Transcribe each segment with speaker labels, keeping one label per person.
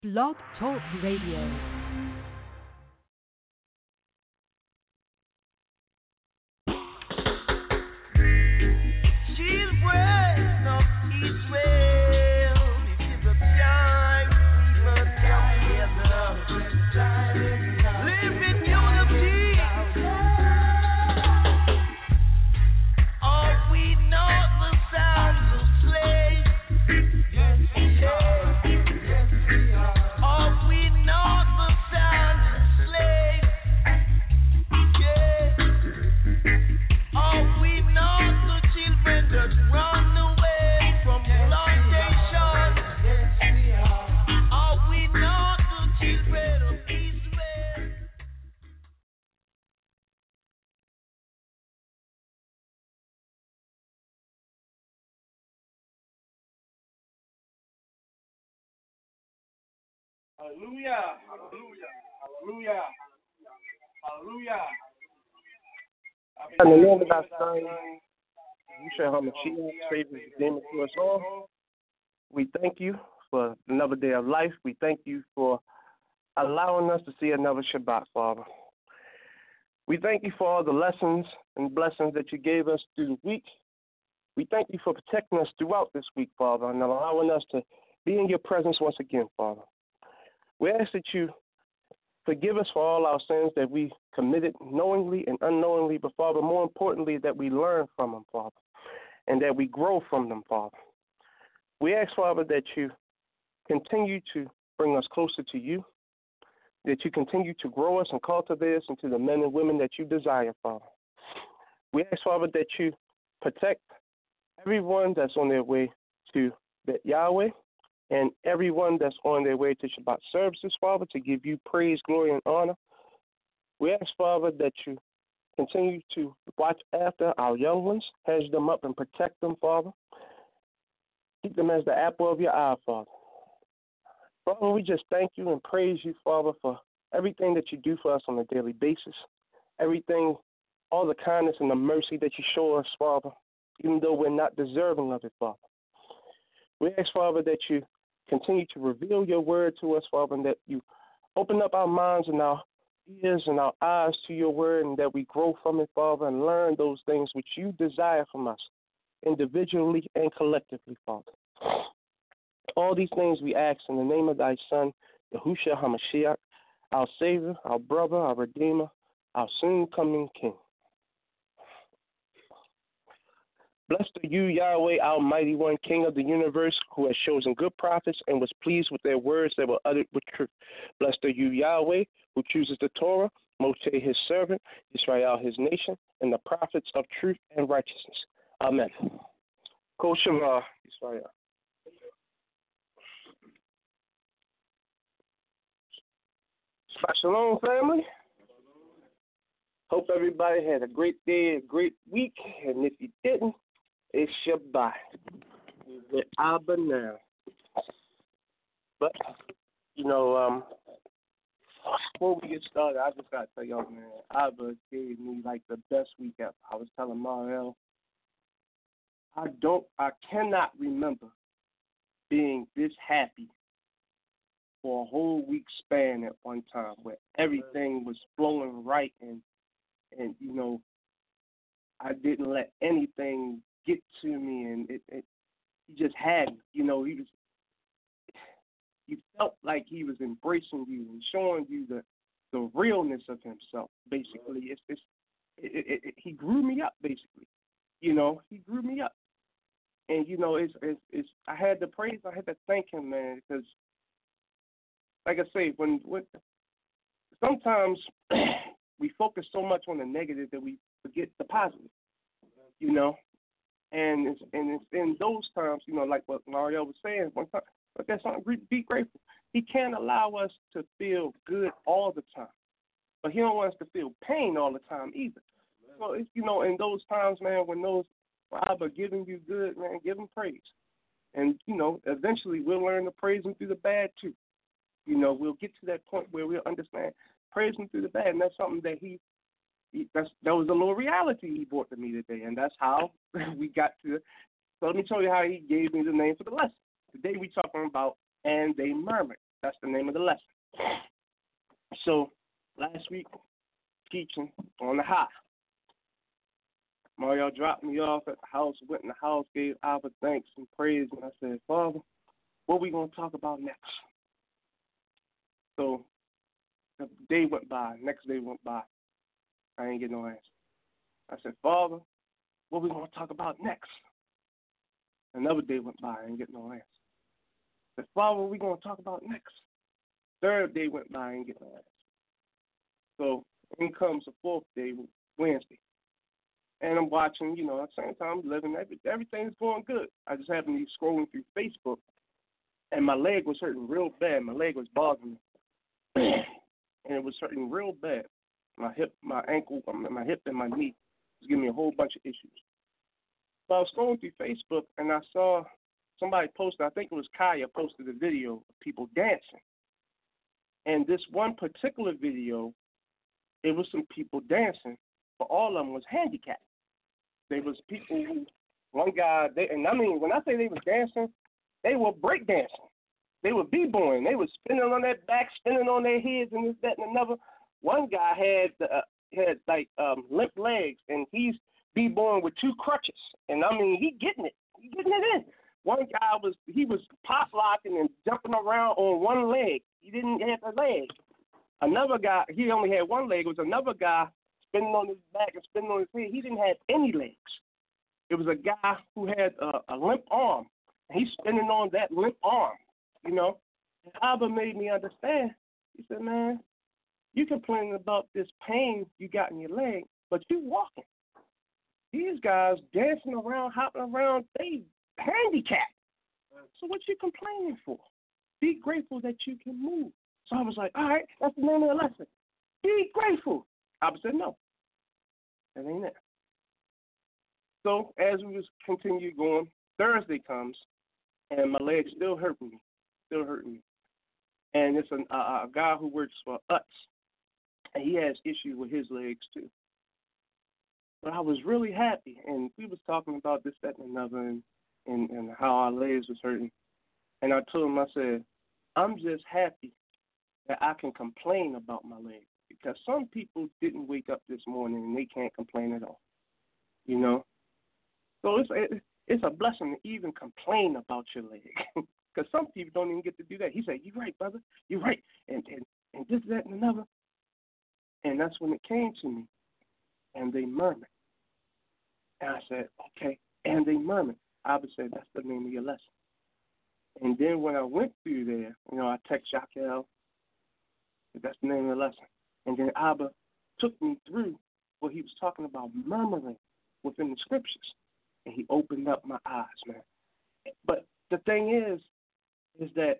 Speaker 1: Blog Talk Radio.
Speaker 2: Hallelujah, hallelujah, hallelujah, hallelujah. In the name of thy son, Yahushua HaMashiach, Savior and Redeemer to us all, we thank you for another day of life. We thank you for allowing us to see another Shabbat, Father. We thank you for all the lessons and blessings that you gave us through the week. We thank you for protecting us throughout this week, Father, and allowing us to be in your presence once again, Father. We ask that you forgive us for all our sins that we committed knowingly and unknowingly, but, Father, more importantly, that we learn from them, Father, and that we grow from them, Father. We ask, Father, that you continue to bring us closer to you, that you continue to grow us and cultivate us into the men and women that you desire, Father. We ask, Father, that you protect everyone that's on their way to Yahweh, and everyone that's on their way to Shabbat services, Father, to give you praise, glory, and honor. We ask, Father, that you continue to watch after our young ones, hedge them up and protect them, Father. Keep them as the apple of your eye, Father. Father, we just thank you and praise you, Father, for everything that you do for us on a daily basis, everything, all the kindness and the mercy that you show us, Father, even though we're not deserving of it, Father. We ask, Father, that you continue to reveal your word to us, Father, and that you open up our minds and our ears and our eyes to your word, and that we grow from it, Father, and learn those things which you desire from us, individually and collectively, Father. All these things we ask in the name of thy Son, Yahushua HaMashiach, our Savior, our brother, our Redeemer, our soon-coming King. Blessed are you, Yahweh, our mighty one, King of the universe, who has chosen good prophets and was pleased with their words that were uttered with truth. Blessed are you, Yahweh, who chooses the Torah, Moshe his servant, Israel his nation, and the prophets of truth and righteousness. Amen. Kol Shema, Israel. Shalom, family. Hope everybody had a great day, a great week, and if you didn't, it's Shabbat. We're Abba now. But, before we get started, I just got to tell y'all, man, Abba gave me, like, the best week ever. I was telling Mariel, I cannot remember being this happy for a whole week span at one time, where everything was flowing right and I didn't let anything get to me, and he just had me. You felt like he was embracing you and showing you the realness of himself. Basically, he grew me up. Basically, he grew me up, and it's I had to praise, I had to thank him, man, because, like I say, when sometimes we focus so much on the negative that we forget the positive, and it's in those times, like what Mario was saying one time, but that's something, be grateful. He can't allow us to feel good all the time, but he don't want us to feel pain all the time either. So it's, in those times, man, when Abba giving you good, man, give him praise, and eventually we'll learn to praise him through the bad too. We'll get to that point where we'll understand praise him through the bad, and that's something that that was a little reality he brought to me today, and that's how we got to. So let me tell you how he gave me the name for the lesson. Today we talking about "and they murmured." That's the name of the lesson. So last week, teaching on the high. Mario dropped me off at the house, went in the house, gave Abba thanks and praise, and I said, Father, what are we going to talk about next? So the day went by, next day went by. I ain't get no answer. I said, Father, what are we going to talk about next? Another day went by, I ain't get no answer. I said, Father, what are we going to talk about next? Third day went by, I ain't get no answer. So in comes the fourth day, Wednesday. And I'm watching, at the same time, living, everything's going good. I just happened to be scrolling through Facebook, and my leg was hurting real bad. My leg was bothering me, and it was hurting real bad. My hip, my ankle, my hip, and my knee was giving me a whole bunch of issues. So I was scrolling through Facebook, and I saw somebody posted, I think it was Kaya, posted a video of people dancing. And this one particular video, it was some people dancing, but all of them was handicapped. There was people who, one guy, when I say they was dancing, they were break dancing. They were b-boying. They were spinning on their back, spinning on their heads, and this, that, and another. One guy had limp legs, and he's b-boying with two crutches. And he getting it. He getting it in. One guy was pop locking and jumping around on one leg. He didn't have a leg. Another guy, he only had one leg. It was another guy spinning on his back and spinning on his head. He didn't have any legs. It was a guy who had a limp arm. He's spinning on that limp arm, And Abba made me understand. He said, man, you complaining about this pain you got in your leg, but you walking. These guys dancing around, hopping around, they handicapped. So what you complaining for? Be grateful that you can move. So I was like, all right, that's the name of the lesson. Be grateful. Abba said, no, that ain't it. So as we was continue going, Thursday comes, and my leg still hurting me. And it's a guy who works for UTS, and he has issues with his legs too. But I was really happy, and we was talking about this, that, and another, and how our legs was hurting. And I told him, I said, I'm just happy that I can complain about my leg, because some people didn't wake up this morning and they can't complain at all, So it's a blessing to even complain about your leg, because some people don't even get to do that. He said, "You're right, brother. You're right," and this, that, and another. And that's when it came to me, and they murmured. And I said, okay, and they murmured. Abba said, that's the name of your lesson. And then when I went through there, I text Jaquel, that's the name of the lesson. And then Abba took me through what he was talking about, murmuring within the scriptures. And he opened up my eyes, man. But the thing is that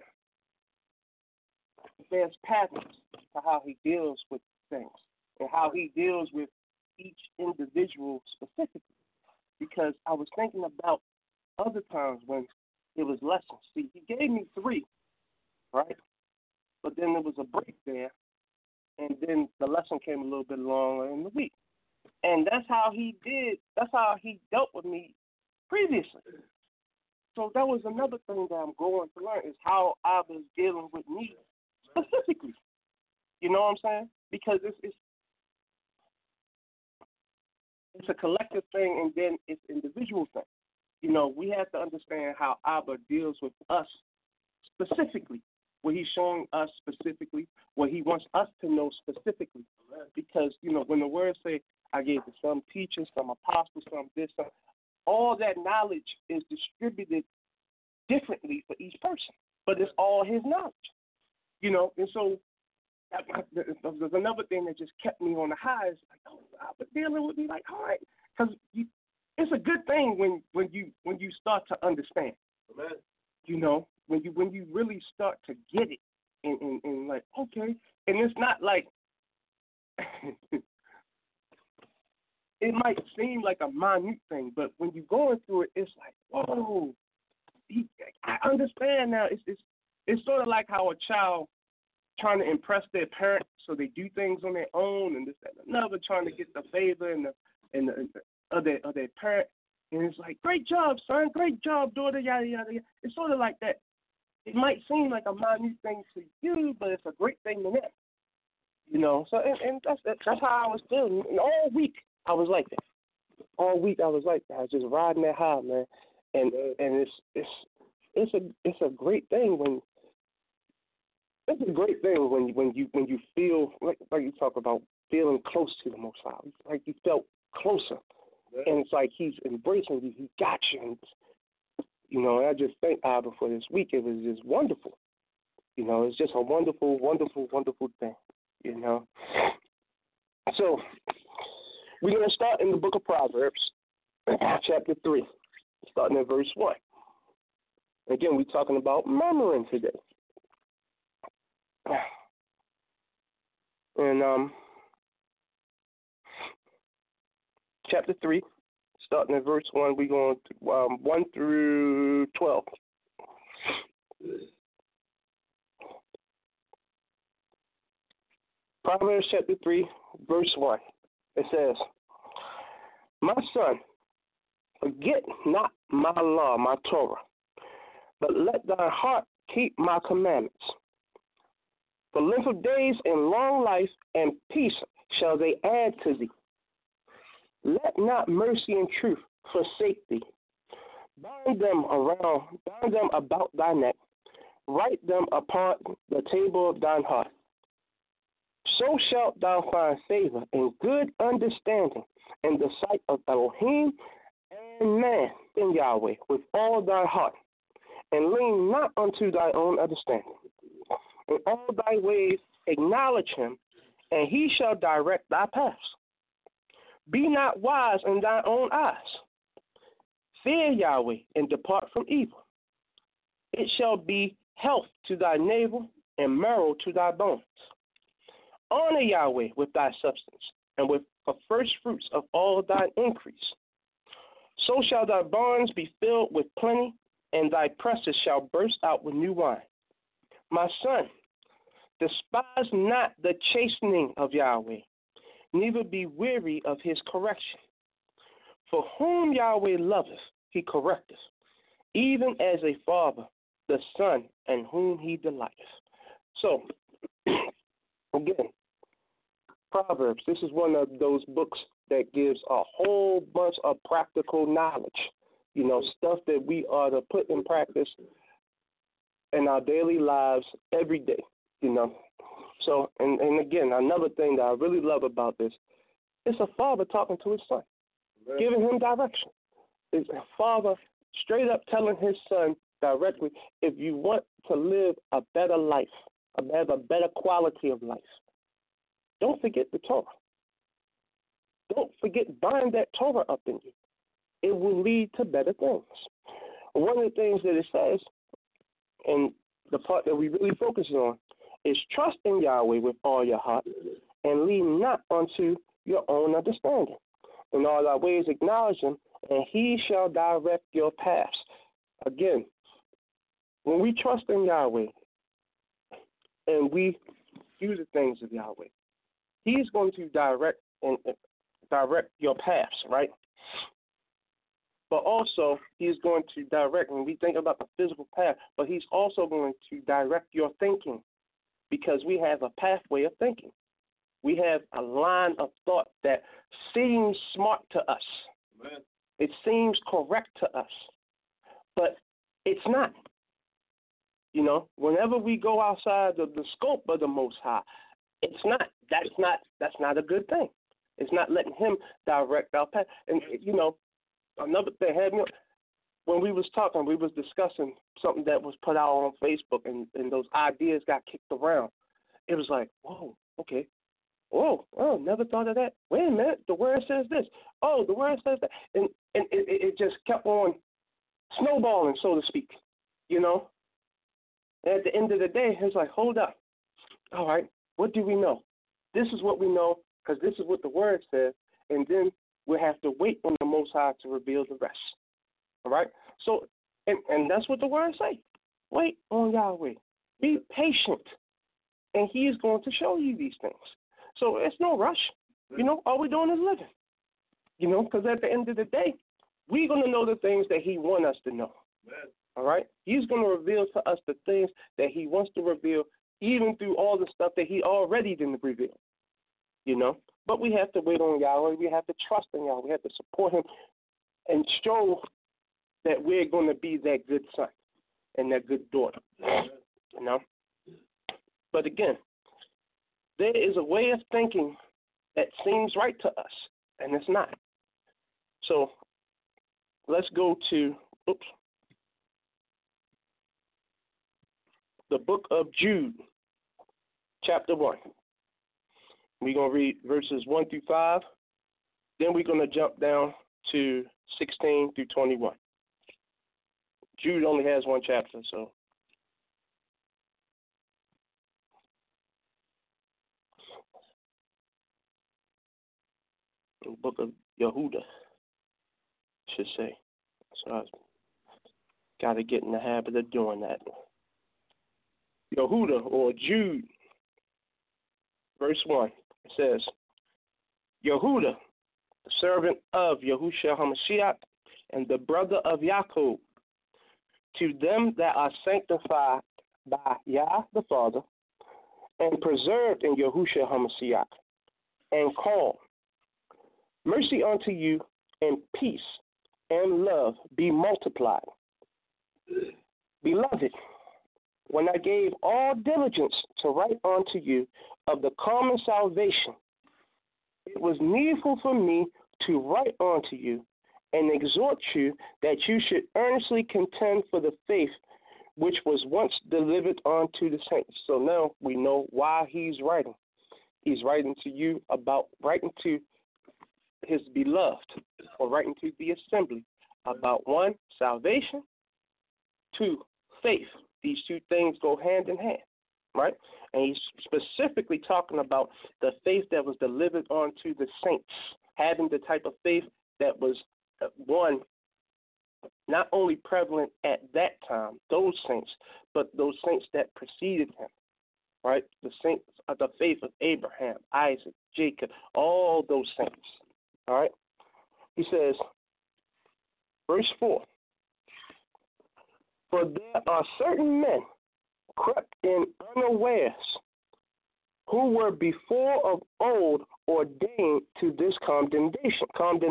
Speaker 2: there's patterns to how he deals with things and how he deals with each individual specifically. Because I was thinking about other times when it was lessons. See, he gave me 3, right? But then there was a break there, and then the lesson came a little bit longer in the week. And that's how he dealt with me previously. So that was another thing that I'm going to learn, is how I was dealing with me specifically. You know what I'm saying? Because it's a collective thing, and then it's individual thing. We have to understand how Abba deals with us specifically, what he's showing us specifically, what he wants us to know specifically. Because, when the words say, I gave to some teachers, some apostles, some this, some, all that knowledge is distributed differently for each person. But it's all his knowledge, And so there's another thing that just kept me on the high. Is like, Abba dealing with me like, all right, because it's a good thing when you start to understand. Amen. When you really start to get it, and like, okay, and it's not like it might seem like a minute thing, but when you're going through it, it's like, whoa, I understand now. It's sort of like how a child trying to impress their parents, so they do things on their own, and this, that, and another, trying to get the favor and of their parent. And it's like, great job, son, great job, daughter, yada, yada, yada. It's sort of like that. It might seem like a minute thing to you, but it's a great thing to them. You know, so and that's how I was feeling. And all week I was like that. All week I was like that. I was just riding that high, man. And it's a great thing when you feel like you talk about feeling close to the Most High, like you felt closer, and it's like He's embracing you. He got you. And, you know, and I just thank Abba for this week. It was just wonderful. You know, it's just a wonderful, wonderful, wonderful thing. You know. So we're gonna start in the book of Proverbs, chapter 3, starting at verse 1. Again, we're talking about murmuring today. And chapter 3, starting at verse 1, we're going to 1 through 12. Proverbs chapter 3, verse 1. It says, "My son, forget not my law, my Torah, but let thy heart keep my commandments. For length of days and long life and peace shall they add to thee. Let not mercy and truth forsake thee. Bind them about thy neck. Write them upon the table of thine heart. So shalt thou find favor and good understanding in the sight of Elohim and man in Yahweh with all thy heart. And lean not unto thy own understanding. In all thy ways acknowledge him, and he shall direct thy paths. Be not wise in thy own eyes. Fear Yahweh and depart from evil. It shall be health to thy navel and marrow to thy bones. Honor Yahweh with thy substance, and with the first fruits of all thine increase. So shall thy barns be filled with plenty, and thy presses shall burst out with new wine. My son, despise not the chastening of Yahweh, neither be weary of his correction. For whom Yahweh loveth, he correcteth, even as a father the son in whom he delighteth." So, again, Proverbs, this is one of those books that gives a whole bunch of practical knowledge, you know, stuff that we are to put in practice in our daily lives every day, you know. So, and again, another thing that I really love about this, it's a father talking to his son, giving him direction. It's a father straight up telling his son directly, if you want to live a better life, have a better quality of life, don't forget the Torah. Don't forget, bind that Torah up in you. It will lead to better things. One of the things that it says, and the part that we really focus on, is trust in Yahweh with all your heart and lean not unto your own understanding. In all thy ways acknowledge him, and he shall direct your paths. Again, when we trust in Yahweh and we do the things of Yahweh, he's going to direct your paths, right? But also, he's going to direct, when we think about the physical path, but he's also going to direct your thinking, because we have a pathway of thinking. We have a line of thought that seems smart to us. Amen. It seems correct to us, but it's not. You know, whenever we go outside of the scope of the Most High, it's not. That's not a good thing. It's not letting him direct our path. And, you know, another thing had me, when we was talking, we was discussing something that was put out on Facebook, and those ideas got kicked around. It was like, whoa, okay. Oh, never thought of that. Wait a minute, the word says this. Oh, the word says that. And it just kept on snowballing, so to speak, you know. And at the end of the day, it's like, hold up. All right, what do we know? This is what we know, because this is what the word says, and then we'll have to wait on the Most High to reveal the rest. All right? So, and that's what the word say. Wait on Yahweh. Be patient, and he is going to show you these things. So it's no rush. You know, all we're doing is living. You know, because at the end of the day, we're going to know the things that he wants us to know. All right? He's going to reveal to us the things that he wants to reveal, even through all the stuff that he already didn't reveal. You know? But we have to wait on Yahweh. We have to trust in Yahweh. We have to support him and show that we're going to be that good son and that good daughter. You know? But again, there is a way of thinking that seems right to us, and it's not. So let's go to the book of Jude, chapter 1. We're going to read verses 1 through 5. Then we're going to jump down to 16 through 21. Jude only has one chapter, so. The book of Yehuda, I should say. So I got to get in the habit of doing that. Yehuda, or Jude, verse 1, it says, Yehuda, the servant of Yahushua HaMashiach, and the brother of Yaakov, to them that are sanctified by Yah the Father, and preserved in Yahushua HaMashiach, and called, mercy unto you, and peace and love be multiplied. Beloved, when I gave all diligence to write unto you of the common salvation, it was needful for me to write unto you and exhort you that you should earnestly contend for the faith which was once delivered unto the saints. So now we know why he's writing. He's writing to you about writing to his beloved, or writing to the assembly about 1, salvation, 2, faith. These two things go hand in hand, right? And he's specifically talking about the faith that was delivered onto the saints, having the type of faith that was, one, not only prevalent at that time, those saints, but those saints that preceded him, right? The saints of the faith of Abraham, Isaac, Jacob, all those saints, all right? He says, verse 4, for there are certain men crept in unawares, who were before of old ordained to this condemnation,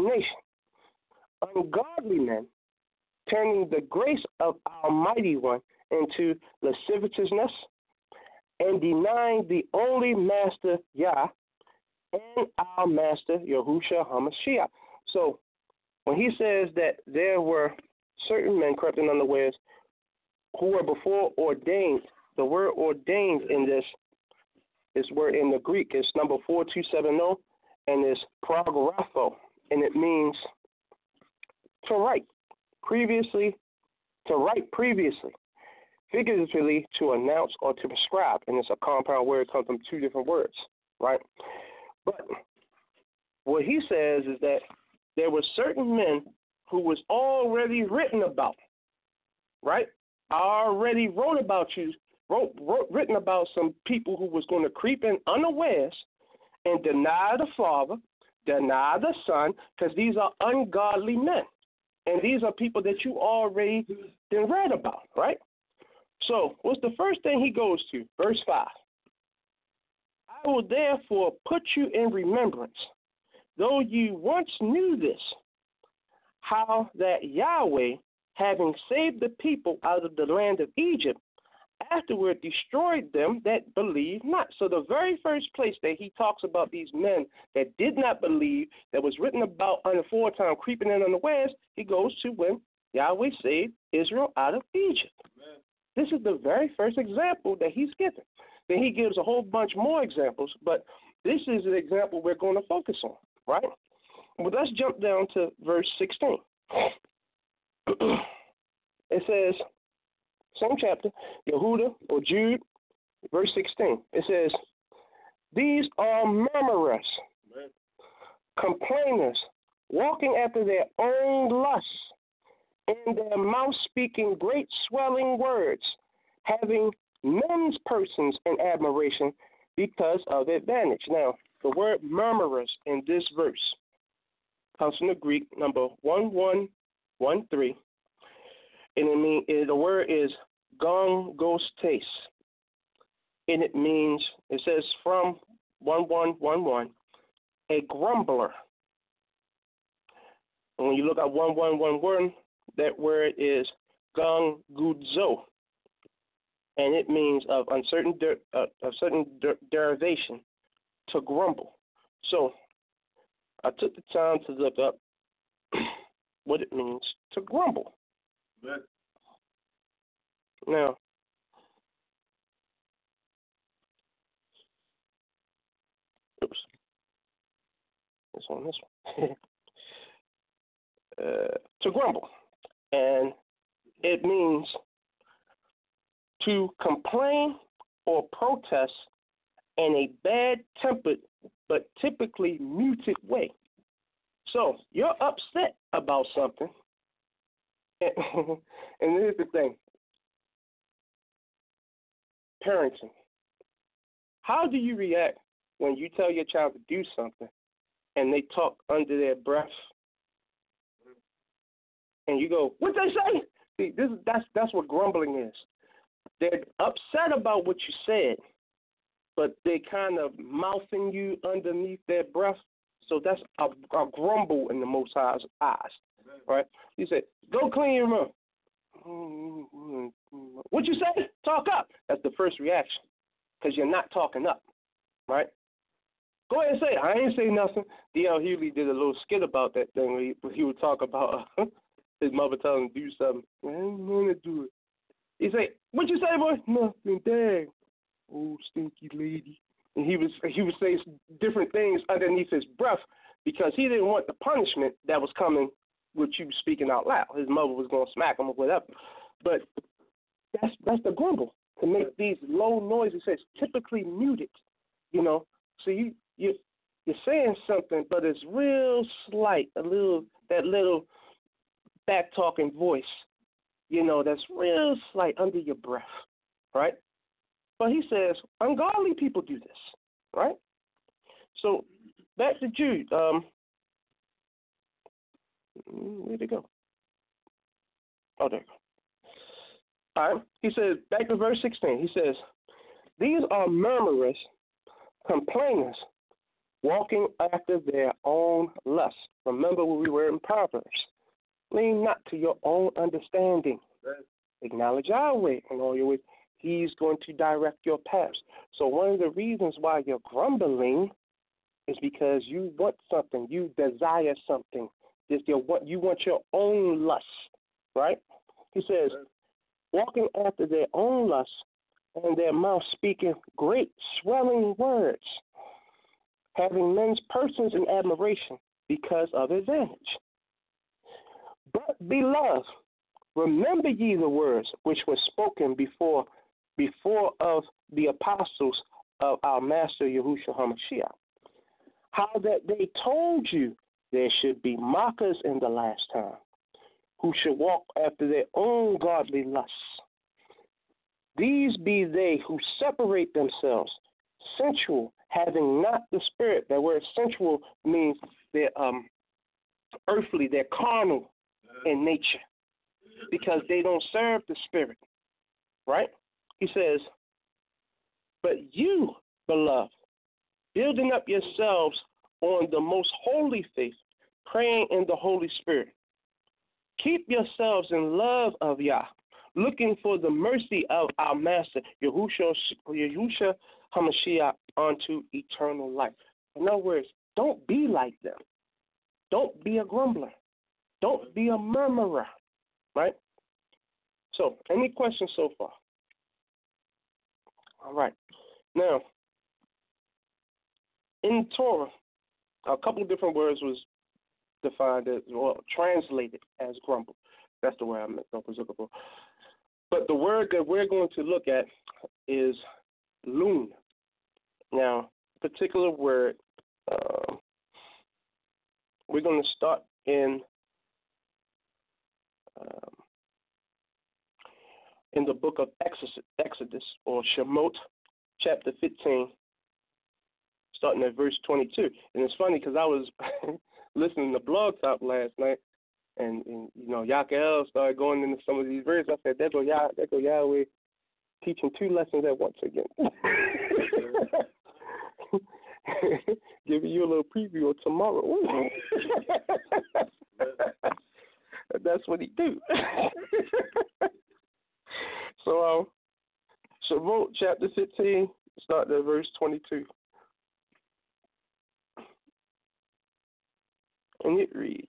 Speaker 2: ungodly men, turning the grace of our mighty one into lasciviousness, and denying the only master Yah and our master Yahushua HaMashiach. So when he says that there were certain men crept in unawares who were before ordained, the word ordained in this word in the Greek is number 4270, and is prographo, and it means to write previously, figuratively to announce or to prescribe, and it's a compound word, it comes from two different words, right? But what he says is that there were certain men who was already written about, right? I already written about some people who was going to creep in unawares and deny the Father, deny the Son, because these are ungodly men. And these are people that you already read about, right? So what's the first thing he goes to? Verse 5. I will therefore put you in remembrance, though you once knew this, how that Yahweh, having saved the people out of the land of Egypt, afterward destroyed them that believed not. So the very first place that he talks about these men that did not believe, that was written about on the foretime creeping in unawares, he goes to when Yahweh saved Israel out of Egypt. Amen. This is the very first example that he's given. Then he gives a whole bunch more examples, but this is an example we're going to focus on, right? Well, let's jump down to verse 16. It says, same chapter, Yehuda or Jude, verse 16. It says, these are murmurers, complainers, walking after their own lusts, in their mouth speaking great swelling words, having men's persons in admiration because of advantage. Now, the word murmurers in this verse comes from the Greek number 1113. the word is gongostes, and it means, it says from 1111, a grumbler. And when you look at 1111, that word is gongudzo, and it means of certain derivation, to grumble. So I took the time to look up what it means to grumble.
Speaker 3: But
Speaker 2: Now, oops, it's on this one. To grumble, and it means to complain or protest in a bad-tempered but typically muted way. So you're upset about something, and here's the thing: parenting. How do you react when you tell your child to do something and they talk under their breath, and you go, "What they say?" See, that's what grumbling is. They're upset about what you said, but they kind of mouthing you underneath their breath. So that's a grumble in the Most High's eyes, right? You say, "Go clean your room." What you say? Talk up. That's the first reaction, because you're not talking up, right? Go ahead and say it. I ain't say nothing. D.L. Hughley did a little skit about that thing where he would talk about his mother telling him to do something. I don't want to do it. He say, "What you say, boy?" "Nothing, Dad. Oh, stinky lady." And he would say different things underneath his breath because he didn't want the punishment that was coming with you speaking out loud. His mother was going to smack him or whatever. But that's the grumble, to make these low noises. It's typically muted, you know. So you're saying something, but it's real slight, that little back talking voice, you know, that's real slight under your breath, right? But he says ungodly people do this, right? So back to Jude. Where'd it go? Oh, there you go. All right. He says, back to verse 16. He says, "These are murmurers, complainers, walking after their own lusts." Remember where we were in Proverbs. "Lean not to your own understanding. Acknowledge Yahweh in all your ways. He's going to direct your paths." So one of the reasons why you're grumbling is because you want something. You desire something. You want your own lust, right? He says, walking after their own lust, and their mouth speaking great swelling words, having men's persons in admiration because of advantage. But, beloved, remember ye the words which were spoken before of the apostles of our Master Yahushua HaMashiach, how that they told you there should be mockers in the last time, who should walk after their own godly lusts. These be they who separate themselves, sensual, having not the spirit. That word sensual means they're earthly, they're carnal in nature, because they don't serve the spirit, right? He says, "But you, beloved, building up yourselves on the most holy faith, praying in the Holy Spirit. Keep yourselves in love of Yah, looking for the mercy of our Master, Yahushua HaMashiach, unto eternal life." In other words, don't be like them. Don't be a grumbler. Don't be a murmurer, right? So, any questions so far? All right. Now, in Torah, a couple of different words was defined as, or translated as grumble. That's the word I was looking for. But the word that we're going to look at is loon. Now, particular word, we're going to start in the book of Exodus, or Shemot, chapter 15, starting at verse 22. And it's funny because I was listening to Blog Talk last night, And you know, Yakael started going into some of these verses. I said, there go Yahweh teaching two lessons at once again. Giving you a little preview of tomorrow. That's what he do. So, Shavuot chapter 15, start at verse 22. And it reads,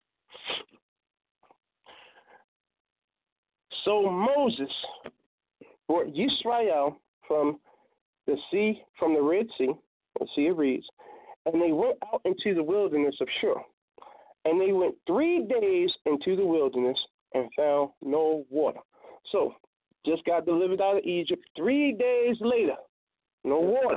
Speaker 2: so Moses brought Yisrael from the Red Sea, the Sea of Reeds, and they went out into the wilderness of Shur. And they went 3 days into the wilderness and found no water. So, just got delivered out of Egypt. 3 days later, no water.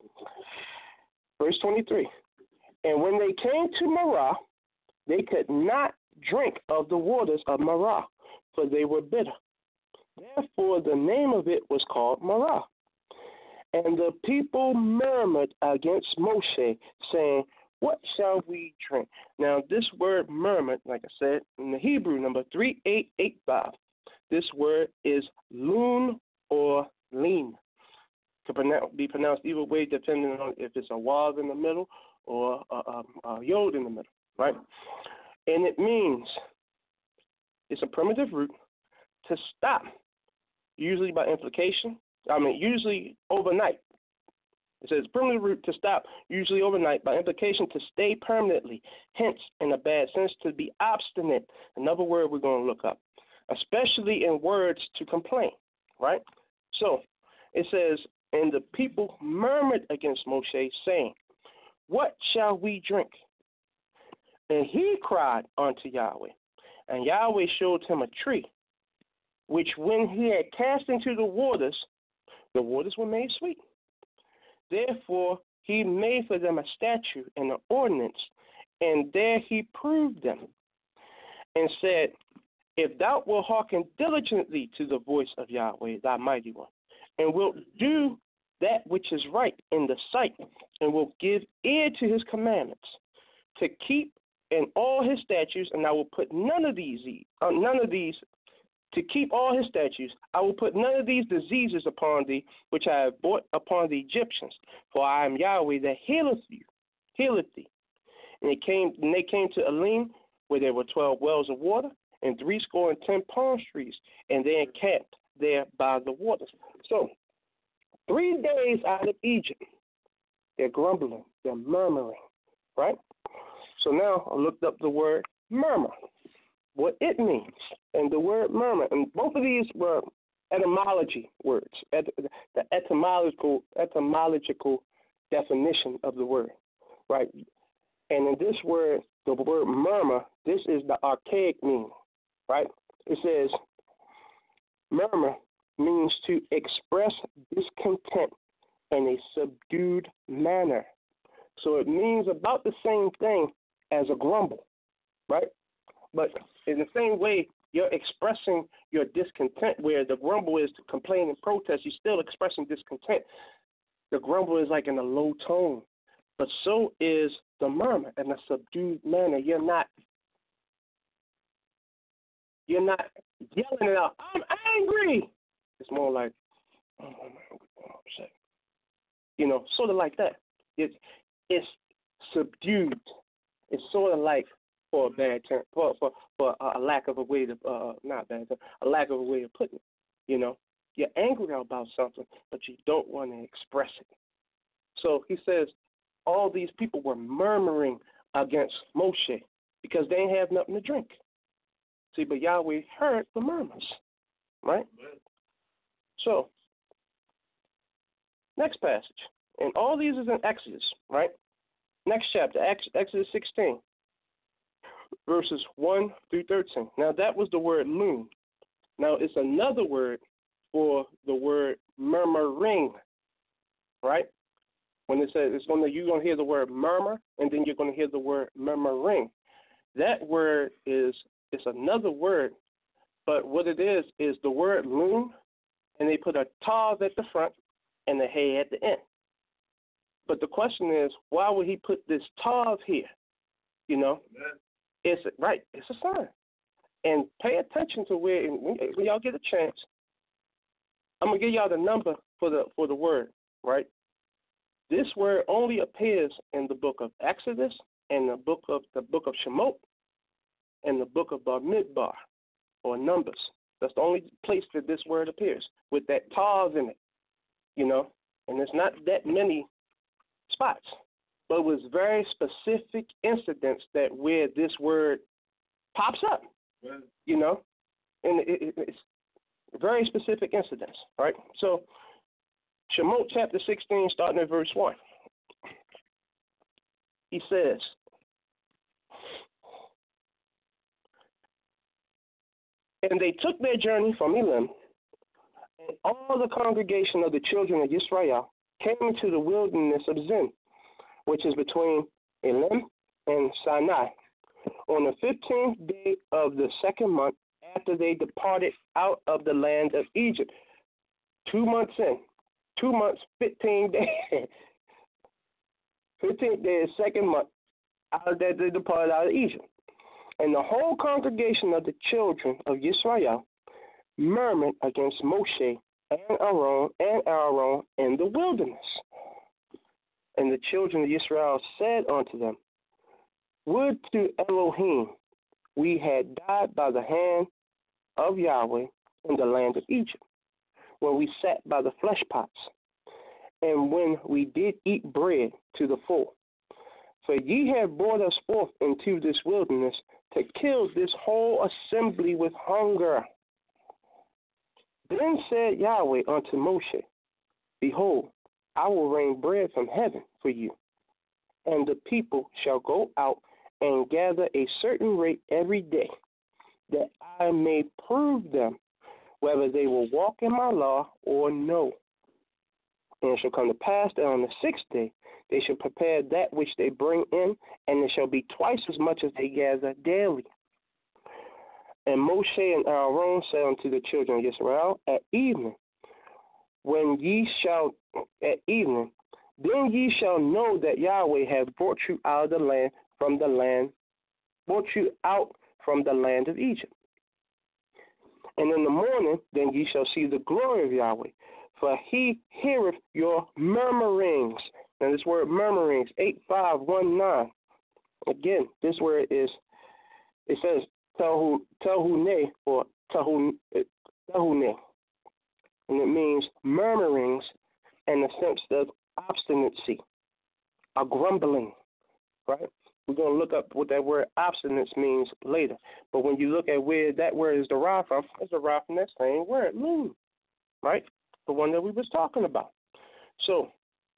Speaker 2: Verse 23. And when they came to Marah, they could not drink of the waters of Marah, for they were bitter. Therefore, the name of it was called Marah. And the people murmured against Moshe, saying, what shall we drink? Now, this word murmured, like I said, in the Hebrew, number 3885, this word is loon or lean. It can be pronounced either way, depending on if it's a wav in the middle or a yod in the middle, right? And it means, it's a primitive root, to stop, usually by implication, usually overnight. It says primitive root to stop, usually overnight, by implication to stay permanently, hence, in a bad sense, to be obstinate. Another word we're going to look up, especially in words to complain, right? So, it says, and the people murmured against Moshe, saying, what shall we drink? And he cried unto Yahweh, and Yahweh showed him a tree, which when he had cast into the waters were made sweet. Therefore he made for them a statute and an ordinance, and there he proved them, and said, if thou wilt hearken diligently to the voice of Yahweh, thy mighty one, and wilt do that which is right in the sight, and wilt give ear to his commandments, to keep in all his statutes, and I will put to keep all his statutes, I will put none of these diseases upon thee, which I have brought upon the Egyptians. For I am Yahweh that healeth thee. And they came to Elim, where there were 12 wells of water, and 70 palm trees, and they encamped there by the waters. So, 3 days out of Egypt, they're grumbling, they're murmuring, right? So now I looked up the word murmur, what it means, and the word murmur, and both of these were etymology words, the etymological definition of the word, right? And in this word, the word murmur, this is the archaic meaning, right? It says murmur means to express discontent in a subdued manner. So it means about the same thing as a grumble, right? But in the same way, you're expressing your discontent, where the grumble is to complain and protest. You're still expressing discontent. The grumble is like in a low tone. But so is the murmur in a subdued manner. You're not yelling it out, I'm angry. It's more like, oh, I'm angry, I'm upset. You know, sort of like that. It's subdued. It's sort of like, for a bad term, for a lack of a way to, not bad term, a lack of a way of putting it. You know, you're angry about something, but you don't want to express it. So he says, all these people were murmuring against Moshe because they didn't have nothing to drink. See, but Yahweh heard the murmurs, right? So, next passage. And all these is in Exodus, right? Next chapter, Exodus 16. Verses 1 through 13. Now, that was the word loon. Now, it's another word for the word murmuring, right? When it says you're going to hear the word murmur, and then you're going to hear the word murmuring. That word it's another word, but what it is the word loon, and they put a tav at the front and a hey at the end. But the question is, why would he put this tav here? You know? It's right. It's a sign. And pay attention to when y'all get a chance. I'm gonna give y'all the number for the word. Right. This word only appears in the book of Exodus and the book of Shemot and the book of Bamidbar or Numbers. That's the only place that this word appears with that tav in it. And there's not that many spots, but it was very specific incidents that where this word pops up, and it's very specific incidents, right? So, Shemot chapter 16, starting at verse 1, he says, "And they took their journey from Elim, and all the congregation of the children of Israel came into the wilderness of Zin, which is between Elim and Sinai, on the 15th day of the second month after they departed out of the land of Egypt." 2 months in. 2 months, 15 days. 15th day is second month out that they departed out of Egypt. And the whole congregation of the children of Israel murmured against Moshe and Aaron in the wilderness. And the children of Israel said unto them, "Would to Elohim we had died by the hand of Yahweh in the land of Egypt, when we sat by the flesh pots, and when we did eat bread to the full. For ye have brought us forth into this wilderness to kill this whole assembly with hunger." Then said Yahweh unto Moshe, "Behold, I will rain bread from heaven for you, and the people shall go out and gather a certain rate every day, that I may prove them whether they will walk in my law or no. And it shall come to pass that on the 6th day they shall prepare that which they bring in, and it shall be twice as much as they gather daily." And Moshe and Aaron said unto the children of Israel, then ye shall know that Yahweh hath brought you out of the land brought you out from the land of Egypt. And in the morning, then ye shall see the glory of Yahweh, for he heareth your murmurings. Now this word murmurings, 8519. Again, this word it says tahune or tahune, and it means murmurings in the sense of obstinacy, a grumbling, right? We're going to look up what that word obstinance means later. But when you look at where that word is derived from, it's derived from that same word, loon, right? The one that we was talking about. So,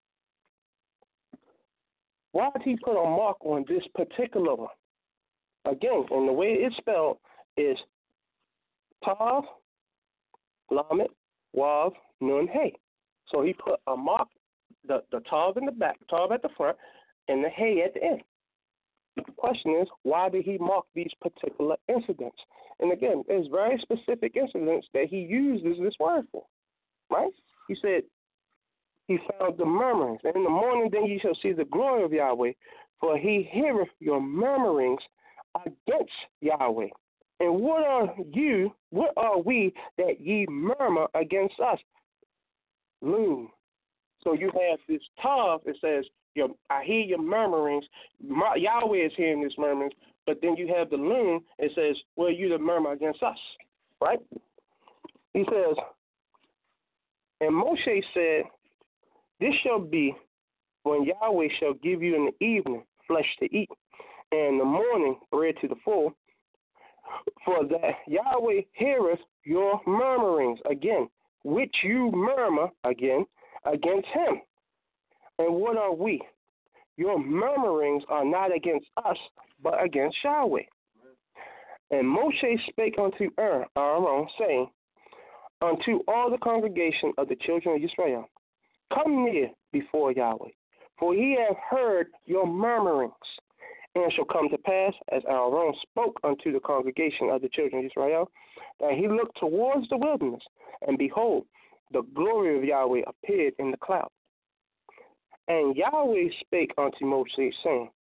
Speaker 2: why did he put a mark on this particular one? Again, and the way it's spelled is Tav, Lamed, Wav, Nun, Hey. So he put a mark, the Tav in the back, Tav at the front, and the Hey at the end. The question is, why did he mark these particular incidents? And again, there's very specific incidents that he uses this word for, right? He said, he found the murmurings. And in the morning, then ye shall see the glory of Yahweh, for he heareth your murmurings against Yahweh. And what are we that ye murmur against us? Loon. So you have this Tav, it says, I hear your murmurings. Yahweh is hearing these murmurings. But then you have the loon, it says, well, you to murmur against us, right? He says, and Moshe said, this shall be when Yahweh shall give you in the evening flesh to eat, and in the morning bread to the full, for that Yahweh heareth your murmurings again, which you murmur again against him. And what are we? Your murmurings are not against us, but against Yahweh. And Moshe spake unto Aaron, saying, unto all the congregation of the children of Israel, come near before Yahweh, for he hath heard your murmurings. And it shall come to pass, as Aaron spoke unto the congregation of the children of Israel, that he looked towards the wilderness, and behold, the glory of Yahweh appeared in the cloud. And Yahweh spake unto Moses, saying,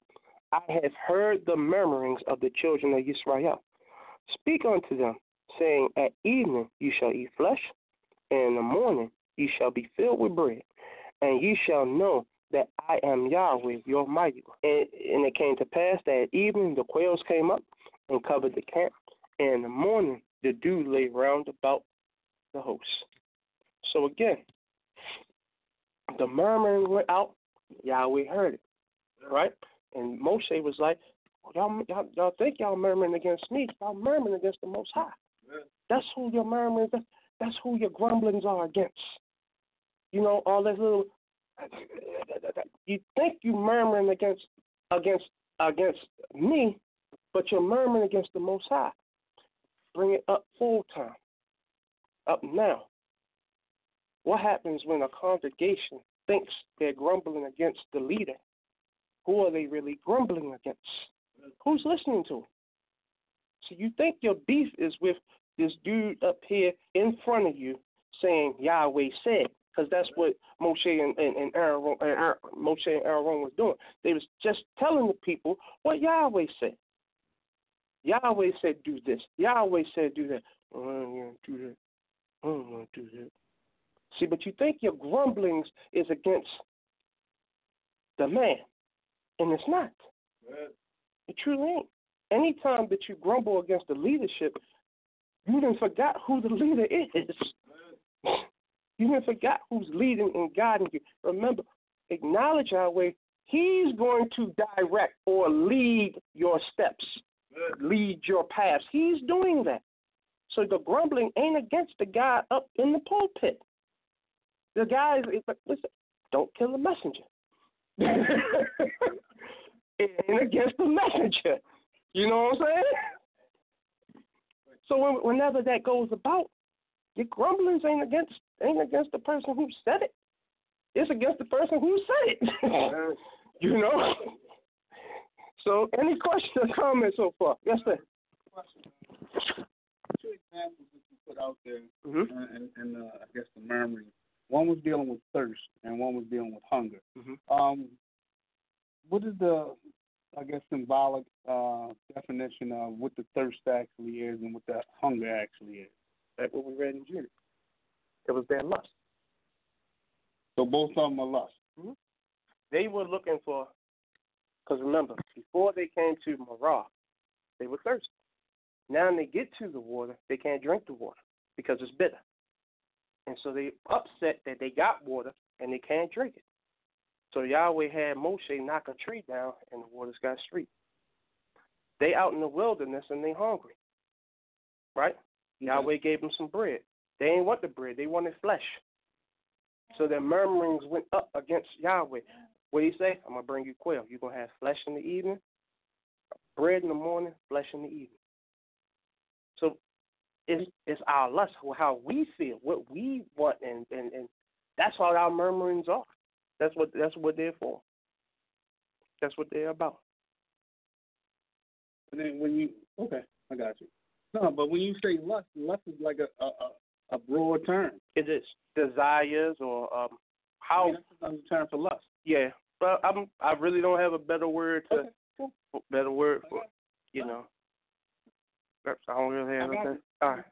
Speaker 2: I have heard the murmurings of the children of Israel. Speak unto them, saying, At evening you shall eat flesh, and in the morning ye shall be filled with bread, and ye shall know that I am Yahweh, your mighty one. And it came to pass that at evening the quails came up and covered the camp, and in the morning the dew lay round about the host. So again, the murmuring went out, Yahweh heard it, right? And Moshe was like, y'all think y'all murmuring against me, y'all murmuring against the Most High. Yeah. That's who your murmuring, that's who your grumblings are against. You know, all this little, you think you murmuring against me, but you're murmuring against the Most High. Bring it up full time, up now. What happens when a congregation thinks they're grumbling against the leader? Who are they really grumbling against? Who's listening to them? So you think your beef is with this dude up here in front of you saying Yahweh said, because that's what Moshe and Aaron was doing. They was just telling the people what Yahweh said. Yahweh said do this. Yahweh said do that. Oh, I don't want to do that. I don't want to do that. See, but you think your grumblings is against the man, and it's not. Right. It truly ain't. Anytime that you grumble against the leadership, you done forgot who the leader is. Right. You done forgot who's leading and guiding you. Remember, acknowledge Yahweh. He's going to direct or lead your steps, lead your paths. He's doing that. So the grumbling ain't against the guy up in the pulpit. The guy is, listen, don't kill the messenger. It ain't against the messenger. You know what I'm saying? So whenever that goes about, your grumblings ain't against the person who said it. It's against the person who said it. You know? So any questions or comments so far? Yes, sir.
Speaker 3: Two examples that you put out there, and I guess the murmuring. One was dealing with thirst, and one was dealing with hunger. Mm-hmm. What is the, I guess, symbolic definition of what the thirst actually is and what the hunger actually is?
Speaker 2: That's what we read in Jude. It was their lust.
Speaker 3: So both of them are lust.
Speaker 2: Mm-hmm. They were looking for, because remember, before they came to Marah, they were thirsty. Now when they get to the water, they can't drink the water because it's bitter. And so they upset that they got water and they can't drink it. So Yahweh had Moshe knock a tree down and the waters got sweet. They out in the wilderness and they hungry. Right? Mm-hmm. Yahweh gave them some bread. They ain't want the bread. They wanted flesh. So their murmurings went up against Yahweh. What did he say? I'm going to bring you quail. You're going to have flesh in the evening, bread in the morning, flesh in the evening. So it's our lust, how we feel, what we want, and that's what our murmurings are. That's what they're for. That's what they're about.
Speaker 3: And then when you I got you. No, but when you say lust is like a broad term.
Speaker 2: It is desires or how.
Speaker 3: I mean, that's another term for lust.
Speaker 2: Yeah, but I really don't have a better word for you know. I don't really have anything. All right.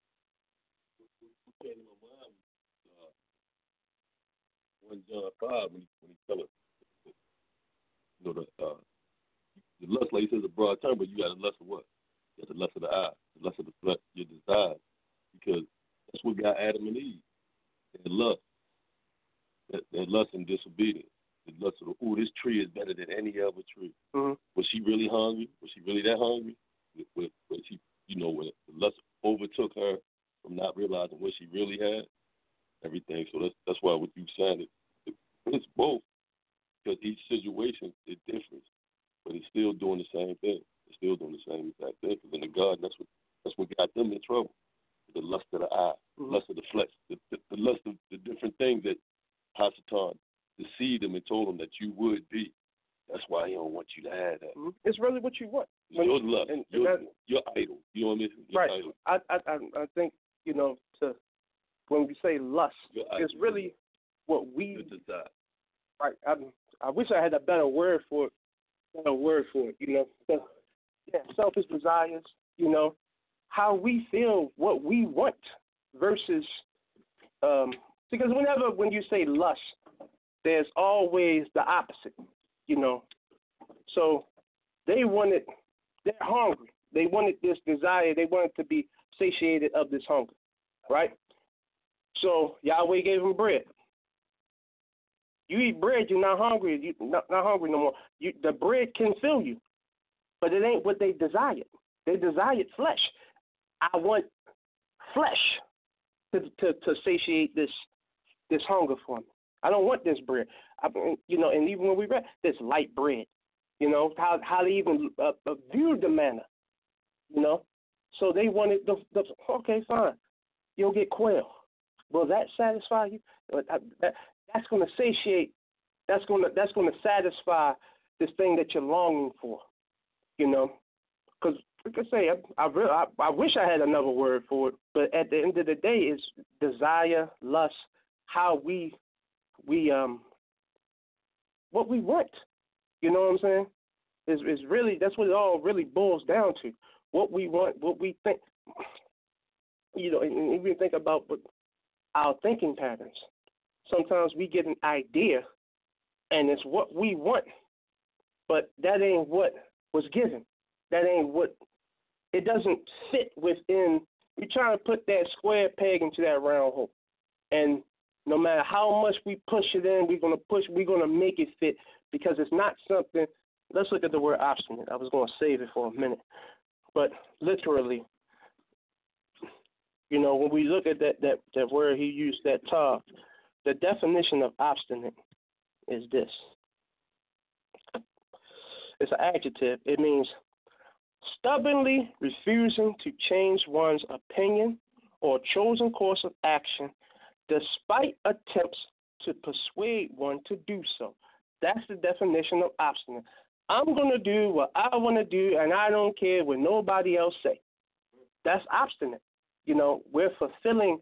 Speaker 4: When John 5, when he tell us, you know, the lust, like he says, a broad term, but you got a lust of what? You got the lust of the eye, the lust of the flesh, your desire, because that's what got Adam and Eve. That lust, that lust and disobedience. The lust of this tree is better than any other tree. Mm-hmm. Was she really hungry? Was she really that hungry? Was she, when the lust overtook her from not realizing what she really had, everything. So that's why what you saying it's both, because each situation is different, but it's still doing the same thing. It's still doing the same exact thing. Because in the garden, that's what got them in trouble. The lust of the eye, lust of the flesh, the lust of the different things that Hasatan deceived them and told them that you would be. That's why he don't want you to have that. Mm-hmm.
Speaker 2: It's really what you want.
Speaker 4: Your lust, your idol. You know what I mean? Your
Speaker 2: right.
Speaker 4: idol.
Speaker 2: I think, when we say lust, it's really what we desire. Right. I wish I had a better word for it, a word for it, So, yeah, selfish desires, how we feel, what we want versus, because when you say lust, there's always the opposite, So they're hungry. They wanted this desire. They wanted to be satiated of this hunger, right? So Yahweh gave them bread. You eat bread, you're not hungry. You're not hungry no more. The bread can fill you, but it ain't what they desired. They desired flesh. I want flesh to satiate this hunger for me. I don't want this bread. And even when we read this light bread, how they even viewed the manna, So they wanted okay, fine. You'll get quail. Will that satisfy you? That's going to satiate. That's going to satisfy this thing that you're longing for, Because, like I say, I wish I had another word for it, but at the end of the day, it's desire, lust, how we what we want. You know what I'm saying? Is really, that's what it all really boils down to. What we want, what we think. And even think about our thinking patterns. Sometimes we get an idea, and it's what we want, but that ain't what was given. That ain't what. It doesn't fit within. We're trying to put that square peg into that round hole, and no matter how much we push it in, we're gonna make it fit because it's not something. Let's look at the word obstinate. I was gonna save it for a minute, but literally, when we look at that word he used, that tar, the definition of obstinate is this. It's an adjective. It means stubbornly refusing to change one's opinion or chosen course of action despite attempts to persuade one to do so. That's the definition of obstinate. I'm going to do what I want to do, and I don't care what nobody else say. That's obstinate. We're fulfilling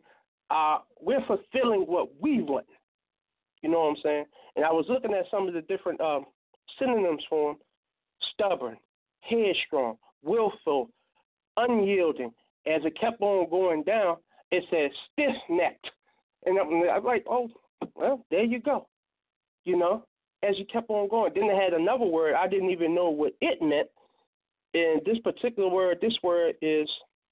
Speaker 2: what we want. You know what I'm saying? And I was looking at some of the different synonyms for them: stubborn, headstrong, willful, unyielding. As it kept on going down, it said stiff-necked. And I'm like, oh, well, there you go. As you kept on going. Then they had another word. I didn't even know what it meant. And this particular word, this word is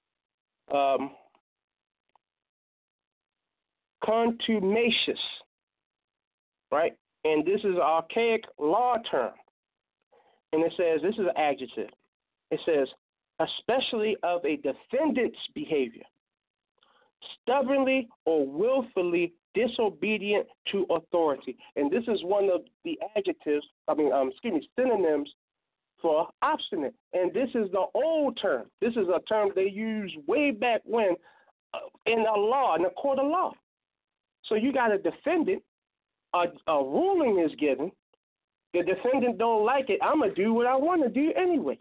Speaker 2: contumacious, right? And this is an archaic law term. And it says, this is an adjective. It says, especially of a defendant's behavior, stubbornly or willfully disobedient to authority. And this is one of the synonyms for obstinate. And this is the old term. This is a term they used way back when in a court of law. So you got a defendant, a ruling is given. The defendant don't like it. I'm going to do what I want to do anyway.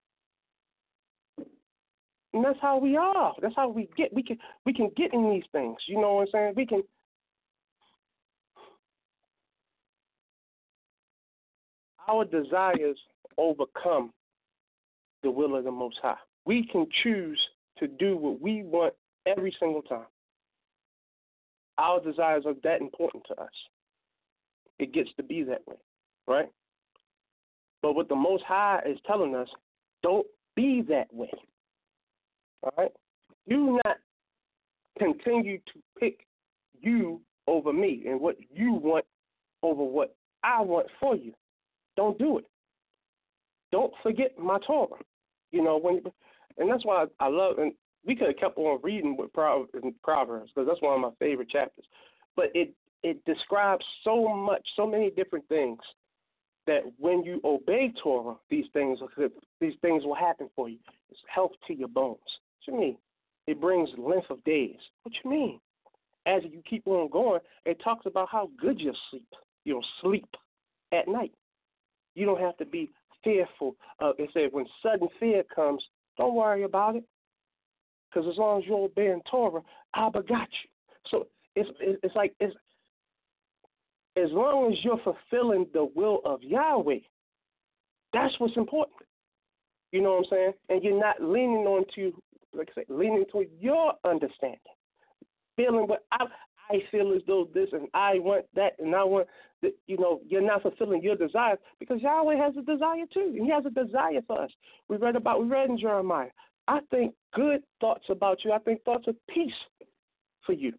Speaker 2: And that's how we are. That's how we get. We can get in these things. You know what I'm saying? Our desires overcome the will of the Most High. We can choose to do what we want every single time. Our desires are that important to us. It gets to be that way, right? But what the Most High is telling us, don't be that way. All right? Do not continue to pick you over me and what you want over what I want for you. Don't do it. Don't forget my Torah. And that's why I love, and we could have kept on reading with Proverbs because that's one of my favorite chapters. But it describes so many different things that when you obey Torah, these things will happen for you. It's health to your bones. What you mean? It brings length of days. What you mean? As you keep on going, it talks about how good you'll sleep. You'll sleep at night. You don't have to be fearful. It said when sudden fear comes, don't worry about it. Because as long as you're obeying Torah, Abba got you. So it's like as long as you're fulfilling the will of Yahweh, That's what's important. You know what I'm saying? And you're not leaning on to, like I say, leaning to your understanding. Feeling what I feel as though this and I want that and I want that, you're not fulfilling your desires because Yahweh has a desire too. And he has a desire for us. We read in Jeremiah. I think good thoughts about you. I think thoughts of peace for you.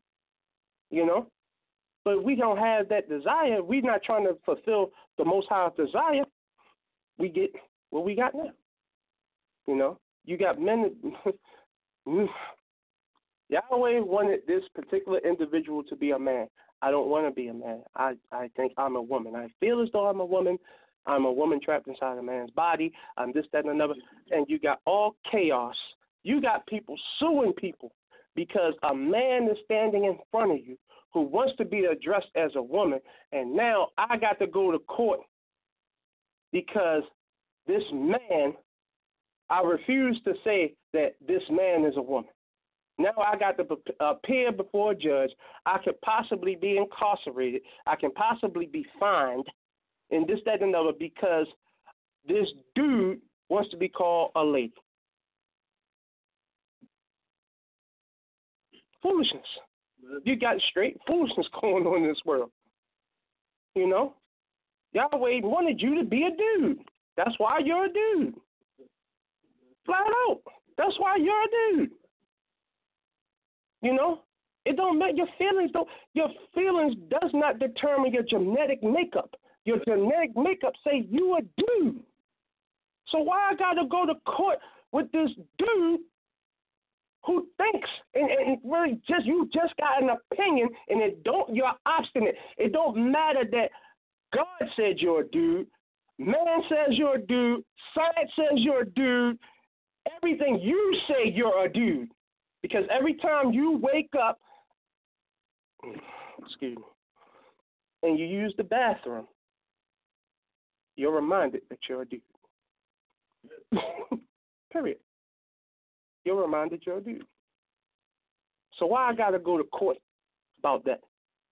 Speaker 2: But we don't have that desire. We're not trying to fulfill the Most High's desire. We get what we got now. You got men that Yahweh wanted this particular individual to be a man. I don't want to be a man. I think I'm a woman. I feel as though I'm a woman. I'm a woman trapped inside a man's body. I'm this, that, and another. And you got all chaos. You got people suing people because a man is standing in front of you who wants to be addressed as a woman, and now I got to go to court because this man, I refuse to say that this man is a woman. Now I got to appear before a judge. I could possibly be incarcerated. I can possibly be fined and this, that, and another because this dude wants to be called a lady. Foolishness. You got straight foolishness going on in this world. Yahweh wanted you to be a dude. That's why you're a dude. Flat out. That's why you're a dude. It don't matter. Your feelings does not determine your genetic makeup. Your genetic makeup say you a dude. So why I gotta go to court with this dude who thinks and really you just got an opinion and you're obstinate. It don't matter that God said you're a dude, man says you're a dude, science says you're a dude, everything you say you're a dude. Because every time you wake up, and you use the bathroom, you're reminded that you're a dude. Period. You're reminded you're a dude. So why I got to go to court about that?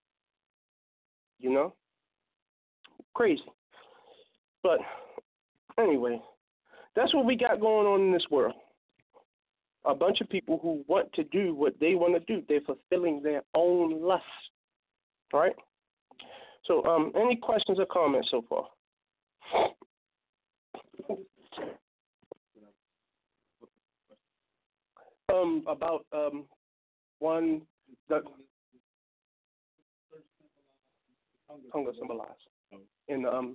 Speaker 2: Crazy. But anyway, that's what we got going on in this world. A bunch of people who want to do what they want to do. They're fulfilling their own lust. All right? So any questions or comments so far? About one that hunger symbolized in the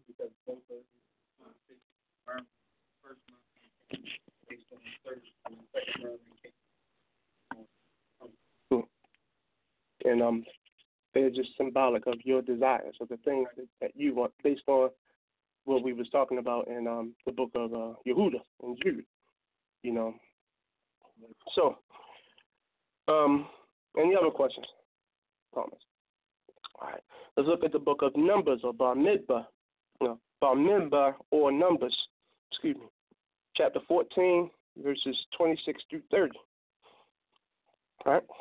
Speaker 2: and they're just symbolic of your desires, of the things that you want, based on what we was talking about in the book of Yehuda and Jude. So, any other questions? Comments? All right. Let's look at the book of Numbers, or Bamidbar. Bamidbar or Numbers. Excuse me. Chapter 14, verses 26 through 30. All right.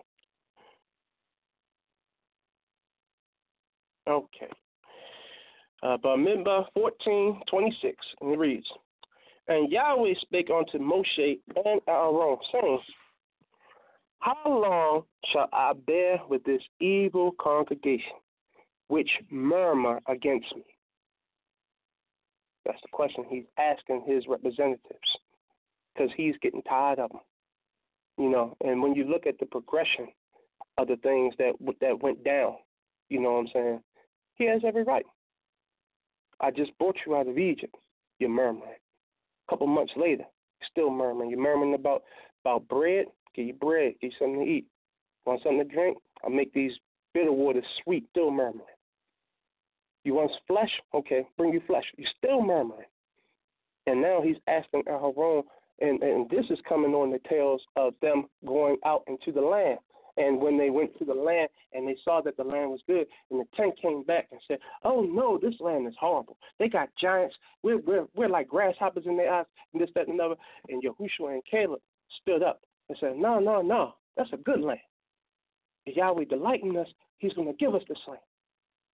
Speaker 2: Okay. Bamidbar 14:26, and it reads, "And Yahweh spake unto Moshe and Aaron, saying, How long shall I bear with this evil congregation, which murmur against me?" That's the question he's asking his representatives, because he's getting tired of them. And when you look at the progression of the things that went down, you know what I'm saying, he has every right. I just brought you out of Egypt. You're murmuring. A couple months later, still murmuring. You're murmuring about bread. Give you bread. Give you something to eat. Want something to drink? I'll make these bitter waters sweet. Still murmuring. You want flesh? Okay, bring you flesh. You're still murmuring. And now he's asking Aaron, and this is coming on the tails of them going out into the land. And when they went to the land and they saw that the land was good, and the 10 came back and said, "Oh no, this land is horrible. They got giants. We're like grasshoppers in their eyes, and this, that, and another." And Yahushua and Caleb stood up and said, No, that's a good land. If Yahweh delight in us, he's going to give us this land.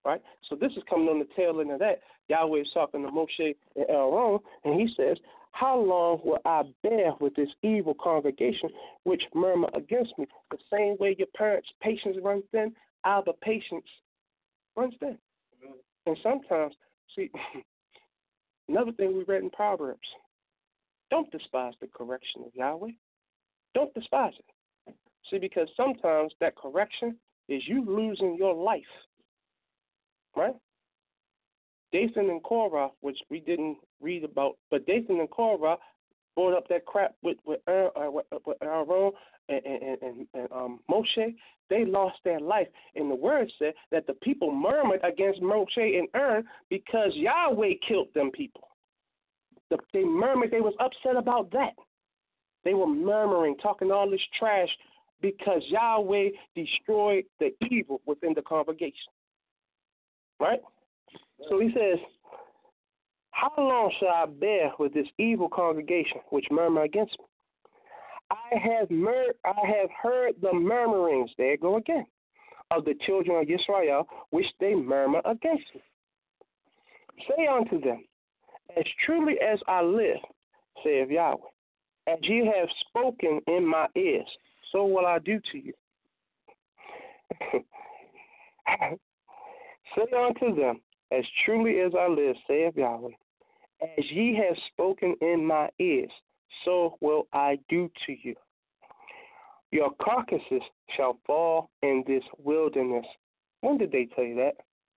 Speaker 2: Right? So this is coming on the tail end of that. Yahweh is talking to Moshe and Aaron, and he says, how long will I bear with this evil congregation which murmur against me? The same way your parents' patience runs thin, our patience runs thin. Mm-hmm. And sometimes, see, another thing we read in Proverbs, don't despise the correction of Yahweh. Don't despise it. See, because sometimes that correction is you losing your life. Right? Dathan and Korah, which we didn't read about, but Dathan and Korah brought up that crap with Aaron and Moshe. They lost their life. And the word said that the people murmured against Moshe and Aaron because Yahweh killed them people. They murmured. They was upset about that. They were murmuring, talking all this trash because Yahweh destroyed the evil within the congregation. Right? So he says, how long shall I bear with this evil congregation which murmur against me? I have heard the murmurings, there go again, of the children of Israel, which they murmur against me. Say unto them, as truly as I live, saith Yahweh, as ye have spoken in my ears, so will I do to you. Say unto them, as truly as I live, saith Yahweh, as ye have spoken in my ears, so will I do to you. Your carcasses shall fall in this wilderness. When did they tell you that?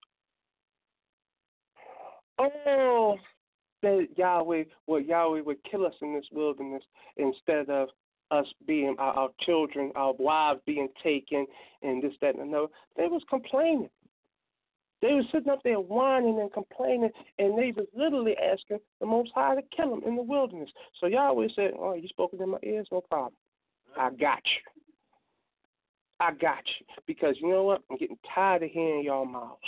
Speaker 2: Oh, that Yahweh would kill us in this wilderness instead of us being our children, our wives being taken, and this, that, and another. They was complaining. They were sitting up there whining and complaining, and they was literally asking the Most High to kill them in the wilderness. So Yahweh said, oh, you spoken in my ears? No problem. I got you. I got you. Because you know what? I'm getting tired of hearing y'all mouths.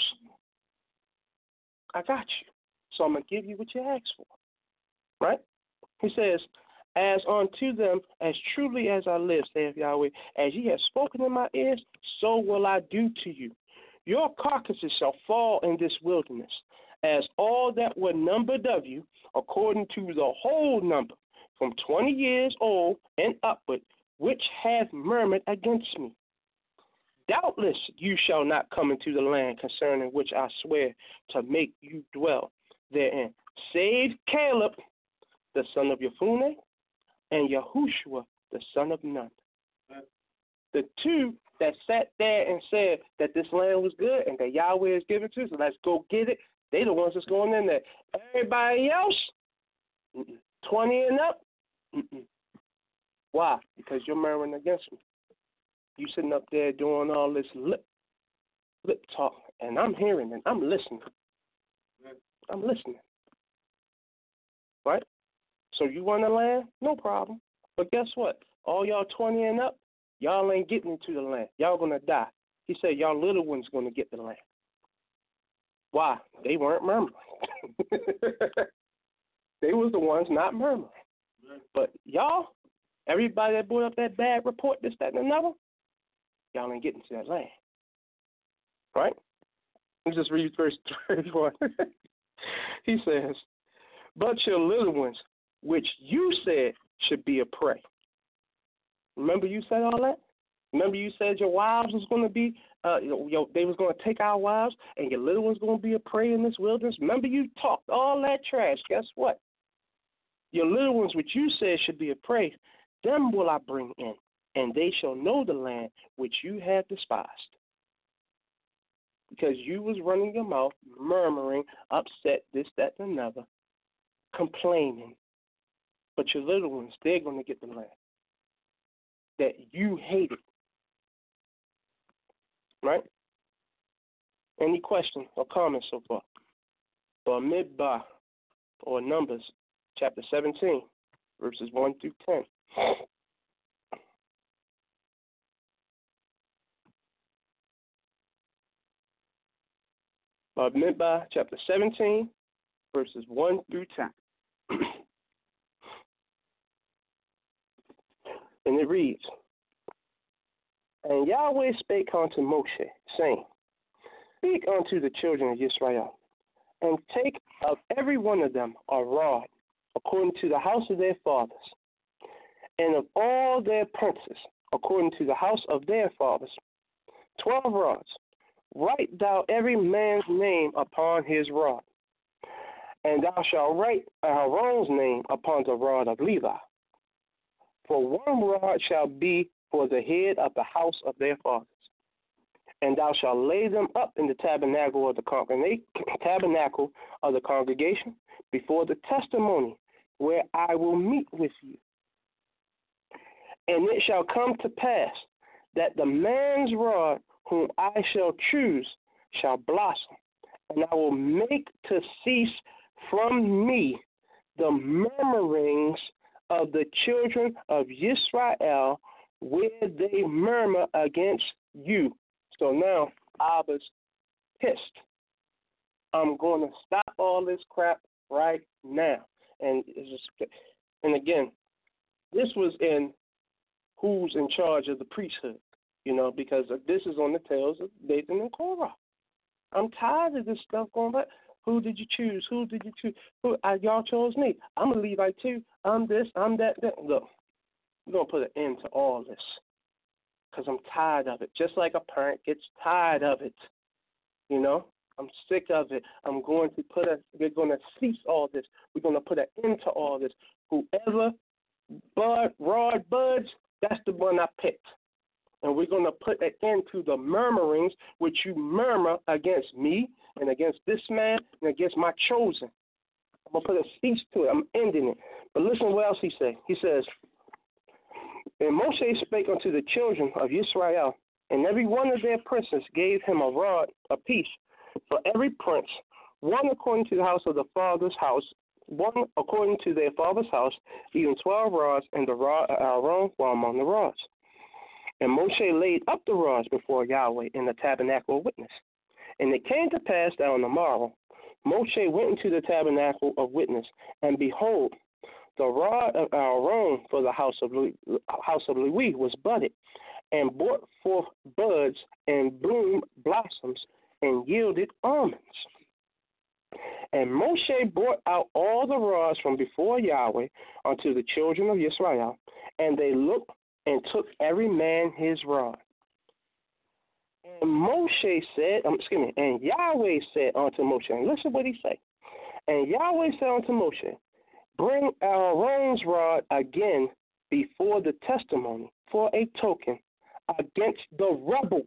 Speaker 2: I got you. So I'm going to give you what you asked for. Right? He says, as unto them, as truly as I live, saith Yahweh, as ye have spoken in my ears, so will I do to you. Your carcasses shall fall in this wilderness, as all that were numbered of you, according to the whole number, from 20 years old and upward, which have murmured against me. Doubtless you shall not come into the land concerning which I swear to make you dwell therein, save Caleb, the son of Yefuneh, and Yahushua, the son of Nun. The two that sat there and said that this land was good and that Yahweh is giving to us, so let's go get it, they the ones that's going in there. Everybody else, 20 and up, Why? Because you're murmuring against me. You sitting up there doing all this lip talk, and I'm hearing and I'm listening. I'm listening. Right? So you want the land? No problem. But guess what? All y'all 20 and up, y'all ain't getting into the land. Y'all going to die. He said y'all little ones going to get the land. Why? They weren't murmuring. They was the ones not murmuring. But y'all, everybody that brought up that bad report, this, that, and another, y'all ain't getting to that land. Right? Let me just read verse 31. He says, but your little ones, which you said should be a prey. Remember you said all that? Remember you said your wives was going to be, they was going to take our wives, and your little ones going to be a prey in this wilderness? Remember you talked all that trash. Guess what? Your little ones, which you said should be a prey, them will I bring in, and they shall know the land which you have despised. Because you was running your mouth, murmuring, upset, this, that, and another, complaining. But your little ones, they're going to get the land that you hated. Right? Any questions or comments so far? Bamidbar, or Numbers, chapter 17, verses 1 through 10. Bamidbar, chapter 17, verses 1 through 10. And it reads, and Yahweh spake unto Moshe, saying, speak unto the children of Israel, and take of every one of them a rod, according to the house of their fathers, and of all their princes, according to the house of their fathers, 12 rods. Write thou every man's name upon his rod, and thou shalt write Aaron's name upon the rod of Levi. For one rod shall be for the head of the house of their fathers. And thou shalt lay them up in the tabernacle of the congregation before the testimony, where I will meet with you. And it shall come to pass that the man's rod whom I shall choose shall blossom, and I will make to cease from me the murmurings of the children of Israel, where they murmur against you. So now Abba's pissed. I'm going to stop all this crap right now. And again, this was in who's in charge of the priesthood, because this is on the tails of Dathan and Korah. I'm tired of this stuff going back. Who did you choose? Who did you choose? Y'all chose me. I'm a Levite too. I'm this, I'm that. Look, we're going to put an end to all this because I'm tired of it. Just like a parent gets tired of it. I'm sick of it. We're going to cease all this. We're going to put an end to all this. Whoever rod buds, that's the one I picked. And we're going to put an end to the murmurings which you murmur against me and against this man and against my chosen. I'm going to put a cease to it. I'm ending it. But listen what else he said. He says, and Moshe spake unto the children of Israel, and every one of their princes gave him a rod apiece for every prince, one according to the house of the father's house, one according to their father's house, even 12 rods, and the rod of Aaron were among the rods. And Moshe laid up the rods before Yahweh in the tabernacle of witness. And it came to pass that on the morrow, Moshe went into the tabernacle of witness, and behold, the rod of Aaron for the house of Lewi was budded, and brought forth buds and bloom blossoms, and yielded almonds. And Moshe brought out all the rods from before Yahweh unto the children of Israel, and they looked and took every man his rod. And Moshe said, and Yahweh said unto Moshe, and listen what he said. And Yahweh said unto Moshe, bring Aaron's rod again before the testimony for a token against the rebels.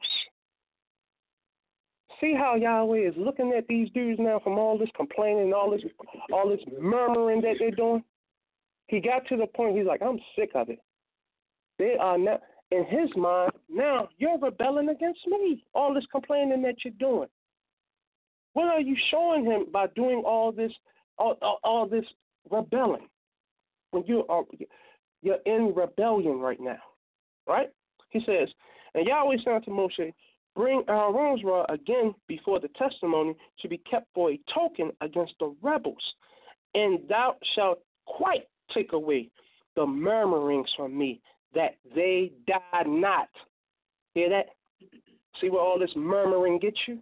Speaker 2: See how Yahweh is looking at these dudes now from all this complaining, all this murmuring that they're doing? He got to the point, he's like, I'm sick of it. They are now, in his mind, now you're rebelling against me. All this complaining that you're doing. What are you showing him by doing all this rebelling? When you're in rebellion right now, right? He says, and Yahweh said unto Moshe, bring Aaron's rod again before the testimony to be kept for a token against the rebels, and thou shalt quite take away the murmurings from me, that they die not. Hear that? See where all this murmuring gets you?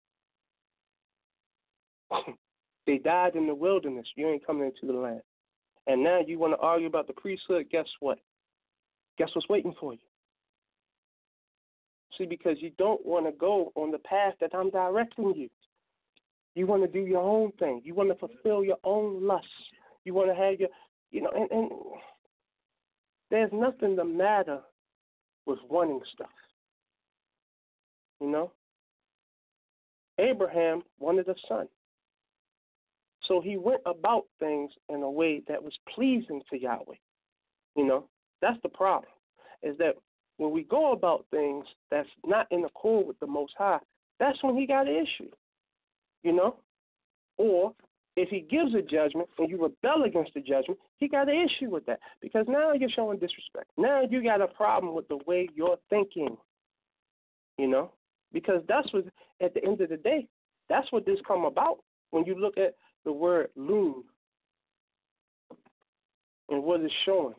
Speaker 2: They died in the wilderness. You ain't coming into the land. And now you want to argue about the priesthood? Guess what? Guess what's waiting for you? See, because you don't want to go on the path that I'm directing you. You want to do your own thing. You want to fulfill your own lusts. You want to have your, and there's nothing the matter with wanting stuff. Abraham wanted a son. So he went about things in a way that was pleasing to Yahweh. That's the problem, is that when we go about things that's not in accord with the Most High, that's when he got an issue, Or if he gives a judgment and you rebel against the judgment, he got an issue with that because now you're showing disrespect. Now you got a problem with the way you're thinking, because that's what, at the end of the day, that's what this come about when you look at the word loon and what it's showing,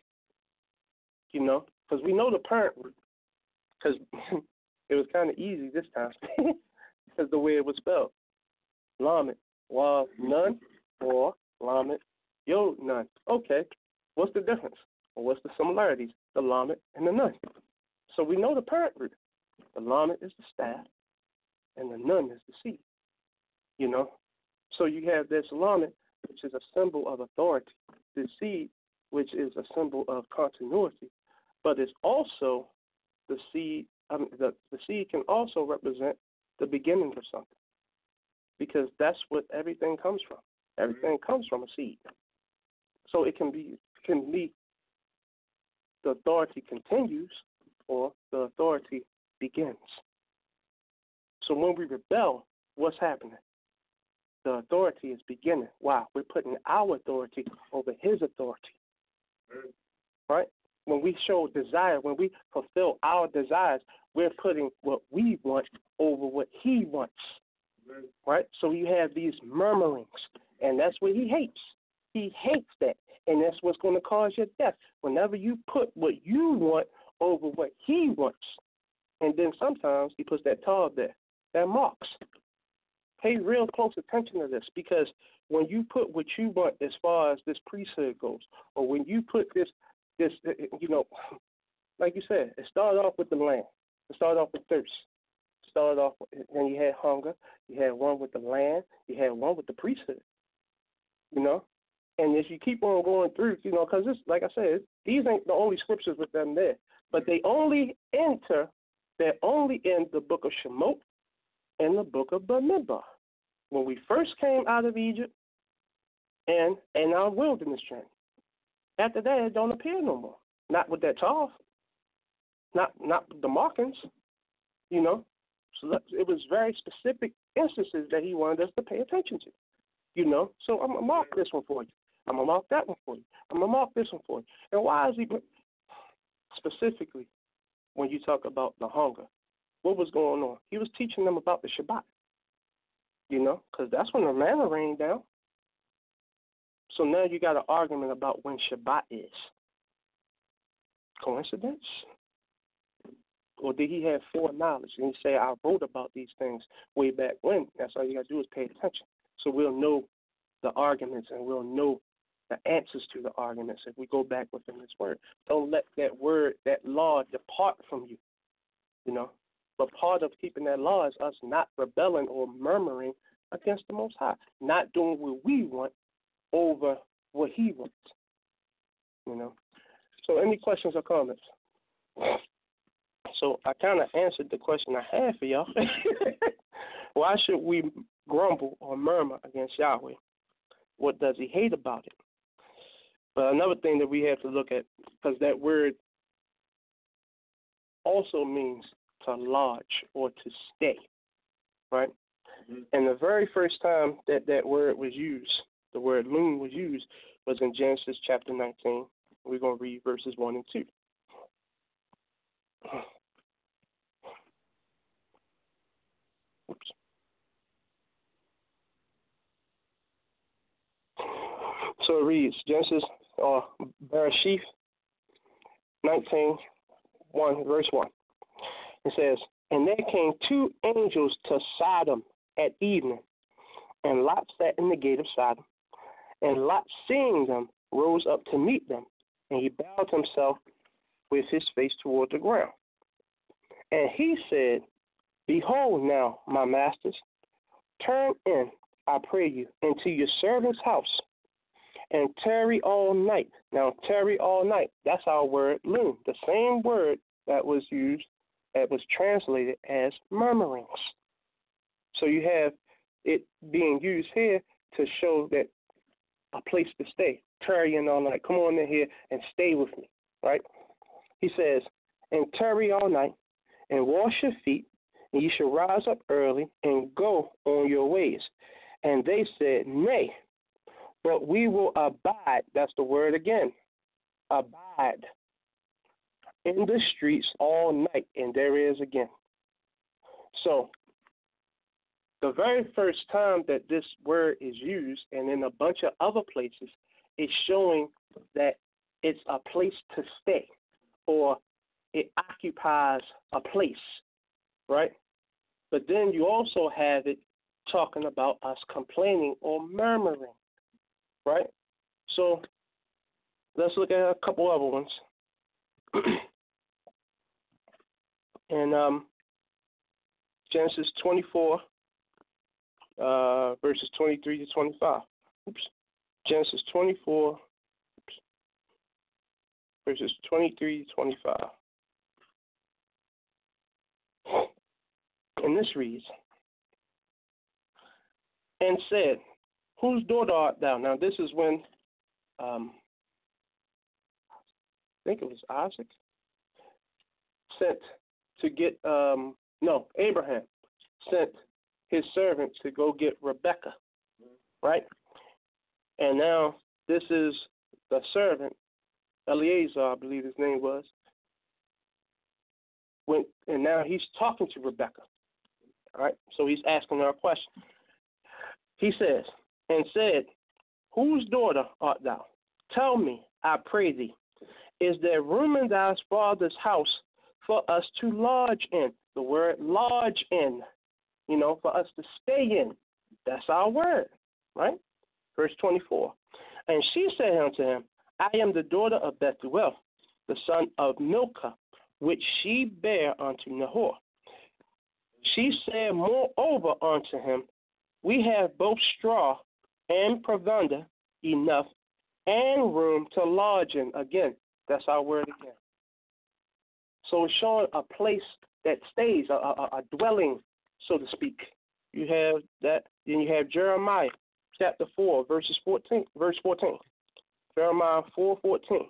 Speaker 2: because we know the parent, because it was kind of easy this time. is the way it was spelled. Lamed, Waw, Nun, or Lamed, Yod, Nun. Okay, what's the difference? Or what's the similarities? The Lamed and the Nun. So we know the parent root. The Lamed is the staff, and the Nun is the seed. You know? So you have this Lamed, which is a symbol of authority. The seed, which is a symbol of continuity. But it's also the seed. The seed can also represent the beginning of something, because that's what everything comes from. Everything comes from a seed. So it can be the authority continues or the authority begins. So when we rebel, what's happening? The authority is beginning. Wow, we're putting our authority over his authority. Right? When we show desire, when we fulfill our desires, we're putting what we want over what he wants. Right? So you have these murmurings, and that's what he hates. He hates that, and that's what's going to cause your death. Whenever you put what you want over what he wants, and then sometimes he puts that tab there, that marks. Pay real close attention to this, because when you put what you want as far as this priesthood goes, or when you put this, like you said, it started off with the land. It started off with thirst. It started off, then you had hunger. You had one with the land. You had one with the priesthood. You know, and as you keep on going through, because this, like I said, these ain't the only scriptures with them there, but they're only in the book of Shemot and the book of Bamidbar. When we first came out of Egypt and our wilderness journey. After that, it don't appear no more. Not with that tav. Not the markings, So it was very specific instances that he wanted us to pay attention to, So I'm going to mark this one for you. I'm going to mark that one for you. I'm going to mark this one for you. And why is he specifically, when you talk about the hunger, what was going on? He was teaching them about the Shabbat, because that's when the manna rained down. So now you got an argument about when Shabbat is. Coincidence? Or did he have foreknowledge? And he say, I wrote about these things way back when. That's all you got to do is pay attention. So we'll know the arguments and we'll know the answers to the arguments if we go back within this word. Don't let that word, that law depart from you, But part of keeping that law is us not rebelling or murmuring against the Most High, not doing what we want over what he wants, So any questions or comments? So I kind of answered the question I had for y'all. Why should we grumble or murmur against Yahweh? What does he hate about it? But another thing that we have to look at, because that word also means to lodge or to stay, right? Mm-hmm. And the very first time that word was used, the word loon was used, was in Genesis chapter 19. We're going to read verses 1 and 2. Oops. So it reads, Genesis, Bereshith 19, 1, verse 1. It says, And there came two angels to Sodom at evening, and Lot sat in the gate of Sodom. And Lot, seeing them, rose up to meet them, and he bowed himself with his face toward the ground. And he said, Behold now, my masters, turn in, I pray you, into your servant's house, and tarry all night. Now, tarry all night, that's our word, loon, the same word that was used, that was translated as murmurings. So you have it being used here to show that a place to stay, tarrying all night. Come on in here and stay with me, right? He says, and tarry all night, and wash your feet, and you shall rise up early and go on your ways. And they said, Nay, but we will abide, that's the word again, abide in the streets all night. And there is again. So the very first time that this word is used, and in a bunch of other places, it's showing that it's a place to stay, or it occupies a place, right? But then you also have it talking about us complaining or murmuring, right? So let's look at a couple other ones. In Genesis 24, verses 23 to 25. Genesis 24, verses 23 to 25. And this reads, and said, whose daughter art thou? Now this is when, I think it was Isaac, sent to get, Abraham sent his servant to go get Rebekah, right? And now this is the servant, Eliezer, I believe his name was, and now he's talking to Rebekah, all right? So he's asking her a question. He says, and said, whose daughter art thou? Tell me, I pray thee, is there room in thy father's house for us to lodge in? The word lodge in, for us to stay in. That's our word, right? Verse 24. And she said unto him, I am the daughter of Bethuel, the son of Milcah, which she bare unto Nahor. She said moreover unto him, we have both straw and provender enough and room to lodge in. Again, that's our word again. So it's showing a place that stays, a dwelling, so to speak. You have that. Then you have Jeremiah chapter 4, verse 14. Jeremiah 4:14.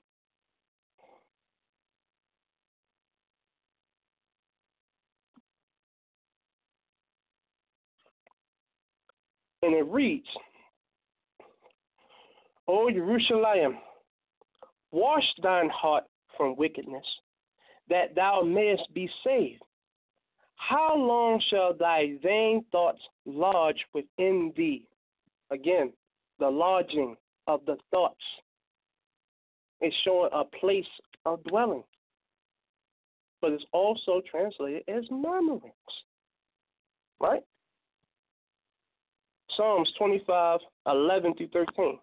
Speaker 2: And it reads, O Jerusalem, wash thine heart from wickedness, that thou mayest be saved. How long shall thy vain thoughts lodge within thee? Again, the lodging of the thoughts is showing a place of dwelling. But it's also translated as murmurings. Right? Psalms 25, 11 through 13.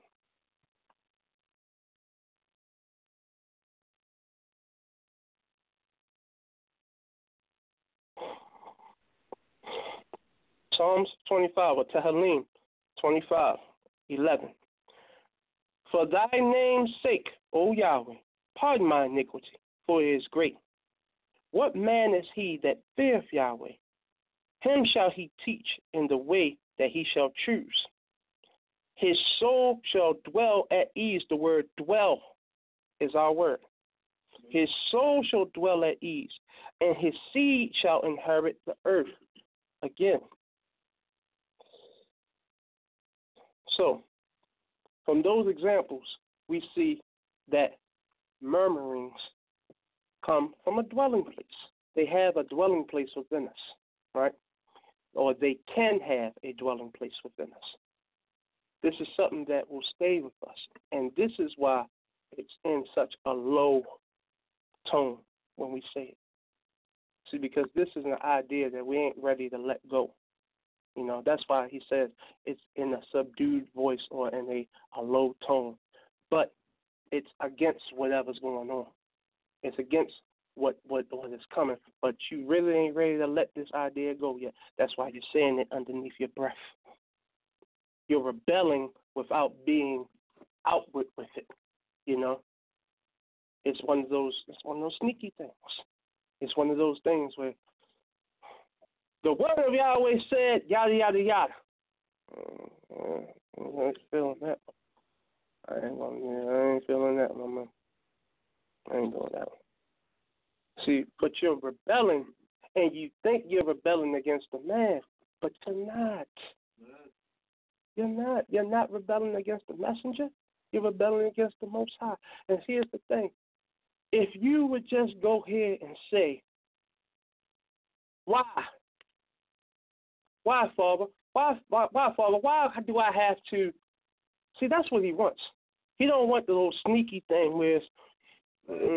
Speaker 2: Psalms 25, or Tehillim 25, 11. For thy name's sake, O Yahweh, pardon my iniquity, for it is great. What man is he that feareth Yahweh? Him shall he teach in the way that he shall choose. His soul shall dwell at ease. The word dwell is our word. His soul shall dwell at ease, and his seed shall inherit the earth. Again. So, from those examples, we see that murmurings come from a dwelling place. They have a dwelling place within us, right? Or they can have a dwelling place within us. This is something that will stay with us. And this is why it's in such a low tone when we say it. See, because this is an idea that we ain't ready to let go. That's why he says it's in a subdued voice or in a low tone. But it's against whatever's going on. It's against what is coming. But you really ain't ready to let this idea go yet. That's why you're saying it underneath your breath. You're rebelling without being outward with it. It's one of those sneaky things. It's one of those things where the word of Yahweh said, yada, yada, yada. I ain't feeling that. I ain't feeling that, my man. I ain't doing that. See, but you're rebelling, and you think you're rebelling against the man, but you're not. You're not. You're not rebelling against the messenger. You're rebelling against the Most High. And here's the thing. If you would just go here and say, why? Why, Father? Why, Father? Why do I have to? See, that's what he wants. He don't want the little sneaky thing where it's,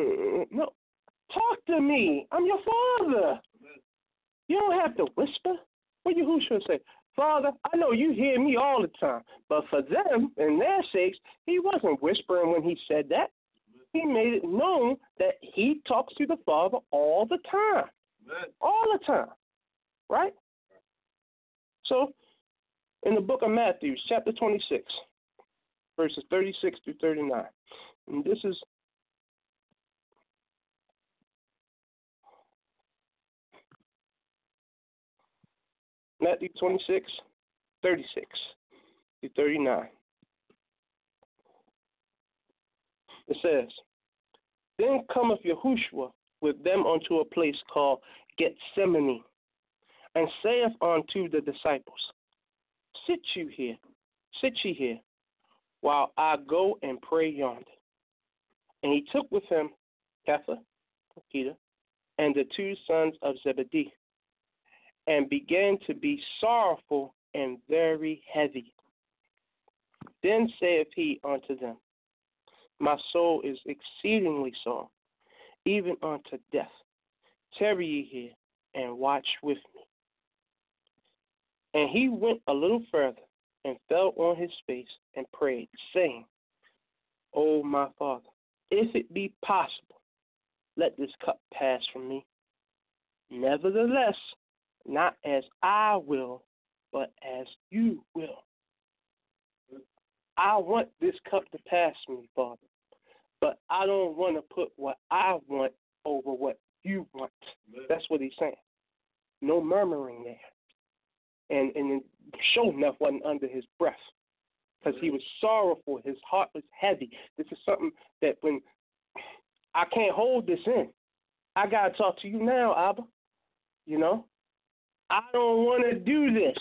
Speaker 2: no. Talk to me. I'm your father. You don't have to whisper. What Yahushua say? Father, I know you hear me all the time, but for them and their sakes, he wasn't whispering when he said that. He made it known that he talks to the Father all the time. All the time. Right? So, in the book of Matthew, chapter 26, verses 36 through 39, and this is Matthew 26, 36 through 39. It says, Then cometh Yahushua with them unto a place called Gethsemane, and saith unto the disciples, Sit ye here, while I go and pray yonder. And he took with him Peter, and the two sons of Zebedee, and began to be sorrowful and very heavy. Then saith he unto them, My soul is exceedingly sore, even unto death. Tarry ye here, and watch with me. And he went a little further, and fell on his face, and prayed, saying, O my Father, if it be possible, let this cup pass from me. Nevertheless, not as I will, but as you will. I want this cup to pass me, Father, but I don't want to put what I want over what you want. That's what he's saying. No murmuring there. And sure enough wasn't under his breath, because he was sorrowful. His heart was heavy. This is something that when I can't hold this in, I got to talk to you now, Abba. You know? I don't want to do this.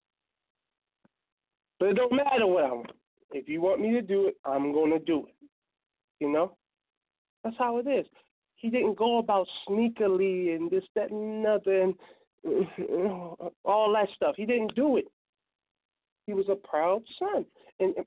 Speaker 2: But it don't matter what I want. If you want me to do it, I'm going to do it. You know? That's how it is. He didn't go about sneakily and this, that, and another, and all that stuff. He didn't do it. He was a proud son. And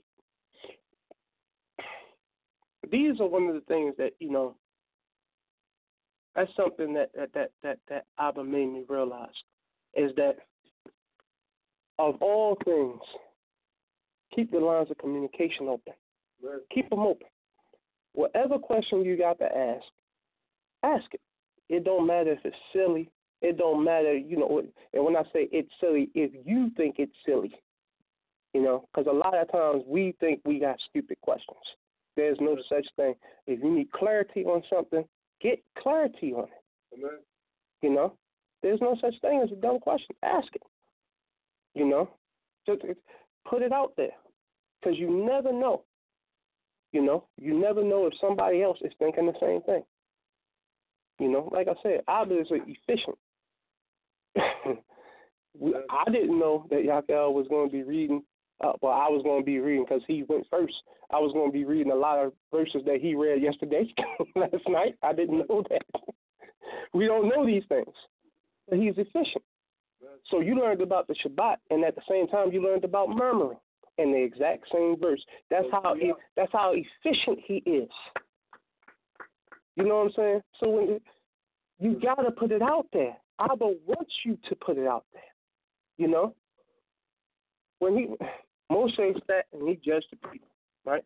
Speaker 2: these are one of the things that, you know, that's something that Abba made me realize, is that of all things, keep the lines of communication open. Right. Keep them open. Whatever question you got to ask it. It don't matter if it's silly. It don't matter, you know, and when I say it's silly, if you think it's silly, you know, because a lot of times we think we got stupid questions. There's no such thing. If you need clarity on something, get clarity on it. Amen. You know, there's no such thing as a dumb question. Ask it. You know, just put it out there, because you never know. You know, you never know if somebody else is thinking the same thing. You know, like I said, Abba is efficient. I didn't know that Yakel was going to be reading. I was going to be reading because he went first. I was going to be reading a lot of verses that he read yesterday, last night. I didn't know that. We don't know these things. But he's efficient. So you learned about the Shabbat, and at the same time you learned about murmuring in the exact same verse. That's how efficient he is. You know what I'm saying? So when you got to put it out there. Abba wants you to put it out there. You know? When Moshe sat and he judged the people, right?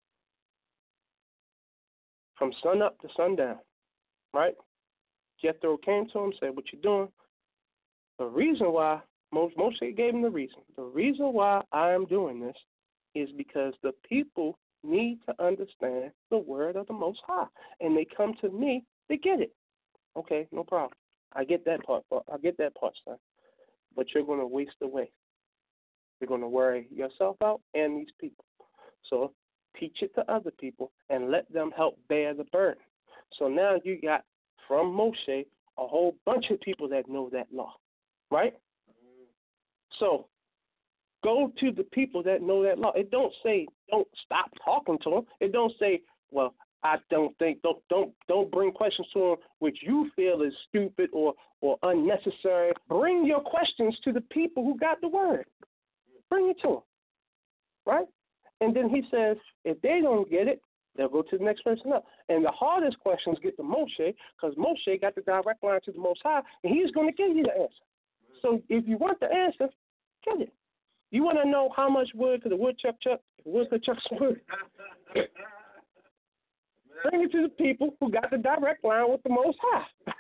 Speaker 2: From sun up to sundown, right? Jethro came to him, said, what you doing? The reason why, Moshe gave him the reason. The reason why I am doing this is because the people need to understand the word of the Most High. And they come to me to get it. Okay, no problem. I get that part, son. But you're going to waste away. You're going to worry yourself out and these people. So teach it to other people and let them help bear the burden. So now you got, from Moshe, a whole bunch of people that know that law, right? So go to the people that know that law. It don't say don't stop talking to them. It don't say, well, I don't think, don't bring questions to them which you feel is stupid or unnecessary. Bring your questions to the people who got the word. Bring it to them, right? And then he says, if they don't get it, they'll go to the next person up. And the hardest questions get to Moshe, because Moshe got the direct line to the Most High, and he's going to give you the answer. So if you want the answer, get it. You want to know how much wood could the woodchuck chuck? If wood could chuck some wood. Bring it to the people who got the direct line with the Most High.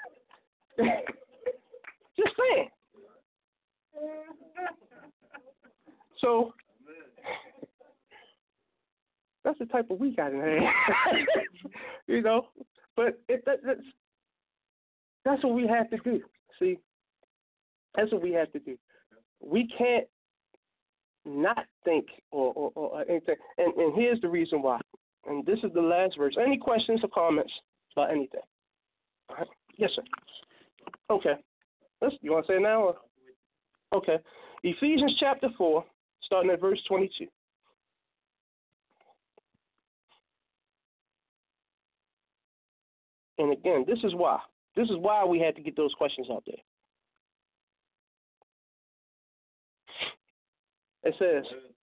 Speaker 2: Just saying. So that's the type of week I had. You know, but that's what we have to do. See, that's what we have to do. We can't not think or anything. And here's the reason why. And this is the last verse. Any questions or comments about anything? All right. Yes, sir. Okay. You want to say it now? Or? Okay. Ephesians chapter 4, starting at verse 22. And again, this is why. This is why we had to get those questions out there. It says,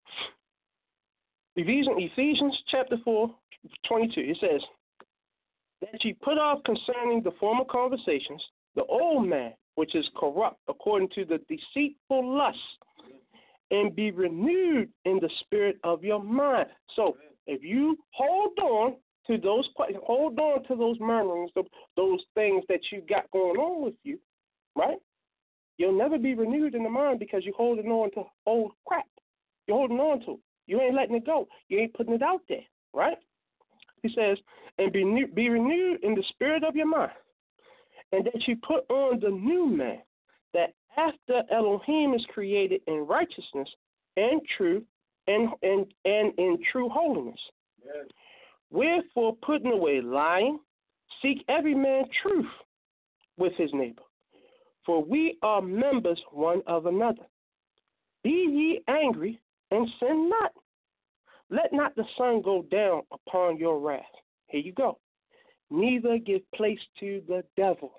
Speaker 2: Ephesians chapter 4, 22, it says, that ye put off concerning the former conversations, the old man, which is corrupt according to the deceitful lust, and be renewed in the spirit of your mind. So if you hold on to those murmurings, those things that you got going on with you, right? You'll never be renewed in the mind because you're holding on to old crap. You're holding on to it. You ain't letting it go. You ain't putting it out there, right? He says, and be renewed in the spirit of your mind, and that you put on the new man, that after Elohim is created in righteousness and truth and in true holiness. Yes. Wherefore, putting away lying, seek every man truth with his neighbor, for we are members one of another. Be ye angry and sin not. Let not the sun go down upon your wrath. Here you go. Neither give place to the devil.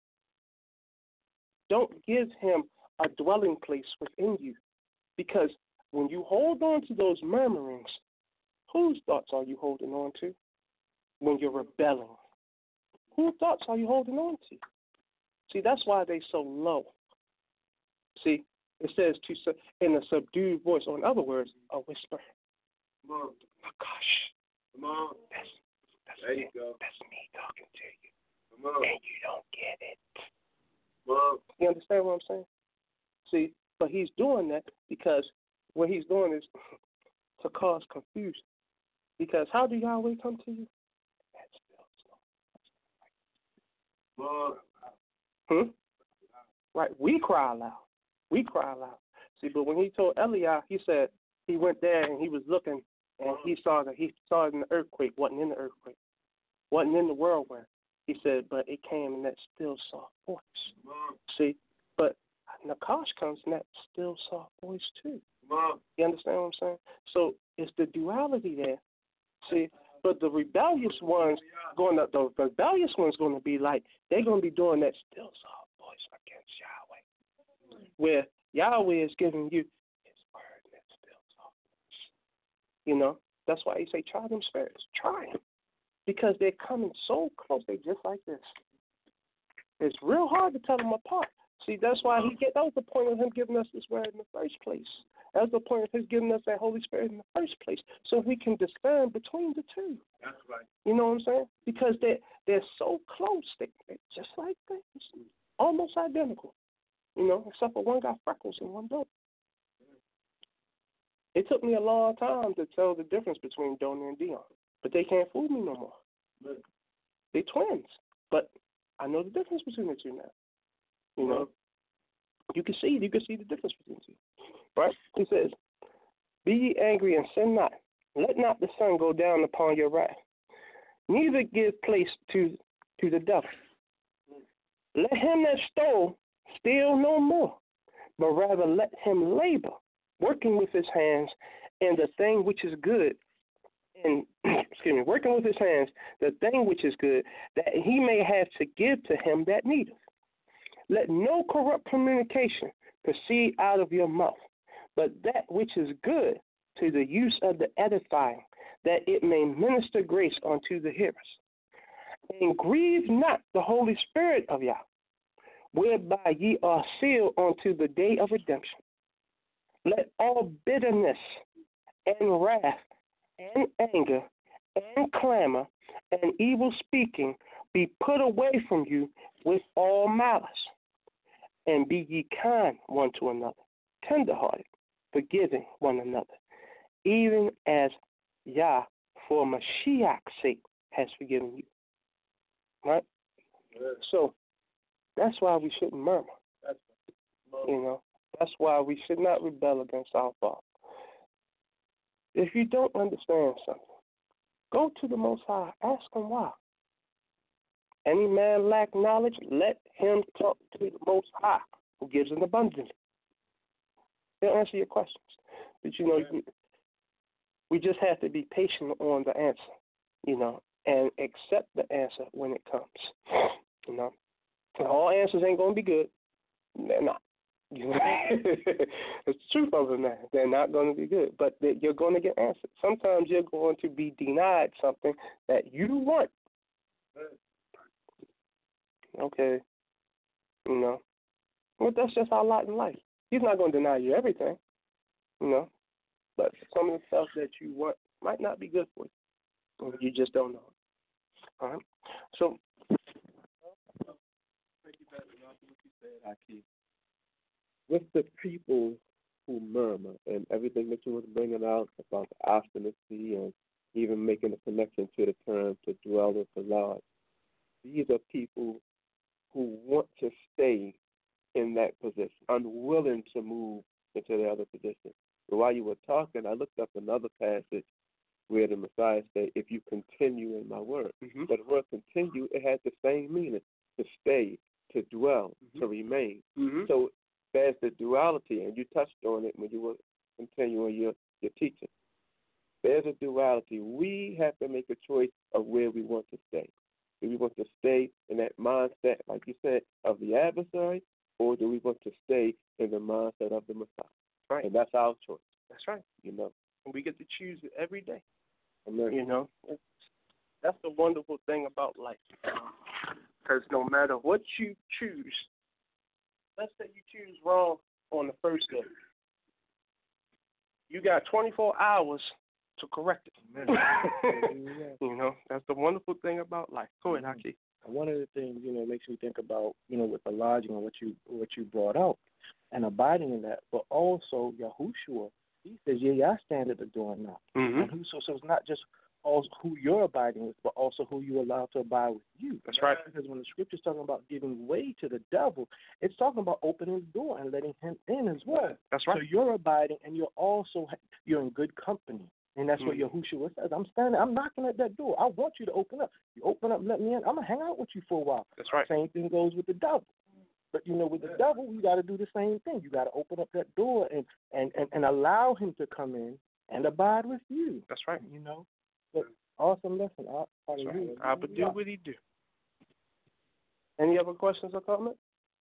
Speaker 2: Don't give him a dwelling place within you, because when you hold on to those murmurings, whose thoughts are you holding on to when you're rebelling? Whose thoughts are you holding on to? See, that's why they're so low. See, it says in a subdued voice, or in other words, a whisper. Come on. Oh, gosh. Come on. That's there you go. That's me talking to you. Come on. And you don't get it. Come on. You understand what I'm saying? See, but he's doing that because what he's doing is to cause confusion. Because how do Yahweh come to you? Right, we cry aloud. We cry aloud. See, but when he told Eliah, he said he went there and he was looking and he saw it in the earthquake, wasn't in the earthquake, wasn't in the whirlwind. He said, but it came in that still soft voice. See, but Nakash comes in that still soft voice too. You understand what I'm saying? So it's the duality there. See, but the rebellious ones going to be like, they're going to be doing that still soft voice against Yahweh, where Yahweh is giving you his word in that still soft voice. You know, that's why he say, try them spirits. Try them. Because they're coming so close. They're just like this. It's real hard to tell them apart. See, that's why that was the point of him giving us this word in the first place. That's the point of his giving us that Holy Spirit in the first place, so we can discern between the two. That's right. You know what I'm saying? Because they're so close. They're just like this. Almost identical. You know, except for one got freckles and one don't. It took me a long time to tell the difference between Donnie and Dion, but they can't fool me no more. They're twins, but I know the difference between the two now. You know, you can see the difference between the two. Right? He says, be ye angry and sin not. Let not the sun go down upon your wrath. Neither give place to the devil. Let him that stole steal no more, but rather let him labor, working with his hands in the thing which is good, and working with his hands the thing which is good, that he may have to give to him that needeth. Let no corrupt communication proceed out of your mouth, but that which is good to the use of the edifying, that it may minister grace unto the hearers. And grieve not the Holy Spirit of Yah, whereby ye are sealed unto the day of redemption. Let all bitterness and wrath and anger and clamor and evil speaking be put away from you with all malice. And be ye kind one to another, tenderhearted, forgiving one another, even as Yah, for Mashiach's sake, has forgiven you. Right? So, that's why we shouldn't murmur. You know, that's why we should not rebel against our Father. If you don't understand something, go to the Most High. Ask him why. Any man lack knowledge, let him talk to the Most High, who gives an abundance. He'll answer your questions. But, you know, we just have to be patient on the answer, you know, and accept the answer when it comes. You know, and all answers ain't going to be good. They're not. You know? It's the truth of it, man. They're not going to be good, but you're going to get answered. Sometimes you're going to be denied something that you want. Okay, you know, well, that's just our lot in life. He's not going to deny you everything, you know, but some of the stuff that you want might not be good for you. You just don't know. All right, so.
Speaker 4: With the people who murmur and everything that you were bringing out about the obstinacy and even making a connection to the term to dwell with the Lord, these are people who want to stay in that position, unwilling to move into the other position. But while you were talking, I looked up another passage where the Messiah said, if you continue in my word. But the word continue, it had the same meaning, to stay, to dwell, to remain. So there's the duality, and you touched on it when you were continuing your teaching. There's a duality. We have to make a choice of where we want to stay. Do we want to stay in that mindset, like you said, of the adversary, or do we want to stay in the mindset of the Messiah?
Speaker 2: Right.
Speaker 4: And that's our choice.
Speaker 2: That's right.
Speaker 4: You know.
Speaker 2: And we get to choose it every day.
Speaker 4: Amen.
Speaker 2: You know, that's the wonderful thing about life. Because no matter what you choose, let's say you choose wrong on the first day, you got 24 hours to correct it. You know, that's the wonderful thing about life. Go ahead, Haki.
Speaker 5: One of the things, you know, makes me think about, you know, with the lodging and what you brought out and abiding in that, but also Yahushua, he says, yeah, I stand at the door and knock. And so it's not just also who you're abiding with, but also who you allow to abide with you.
Speaker 2: That's right.
Speaker 5: Because when the scripture's talking about giving way to the devil, it's talking about opening the door and letting him in as well.
Speaker 2: That's right.
Speaker 5: So you're abiding, and you're in good company. And that's what Yahushua says. I'm knocking at that door. I want you to open up. You open up, let me in. I'm going to hang out with you for a while.
Speaker 2: That's right.
Speaker 5: Same thing goes with the devil. But, you know, with the devil, you got to do the same thing. You got to open up that door and allow him to come in and abide with you.
Speaker 2: That's right.
Speaker 5: You know? But awesome lesson.
Speaker 2: That's right. I would do what he do. Any other questions or comments?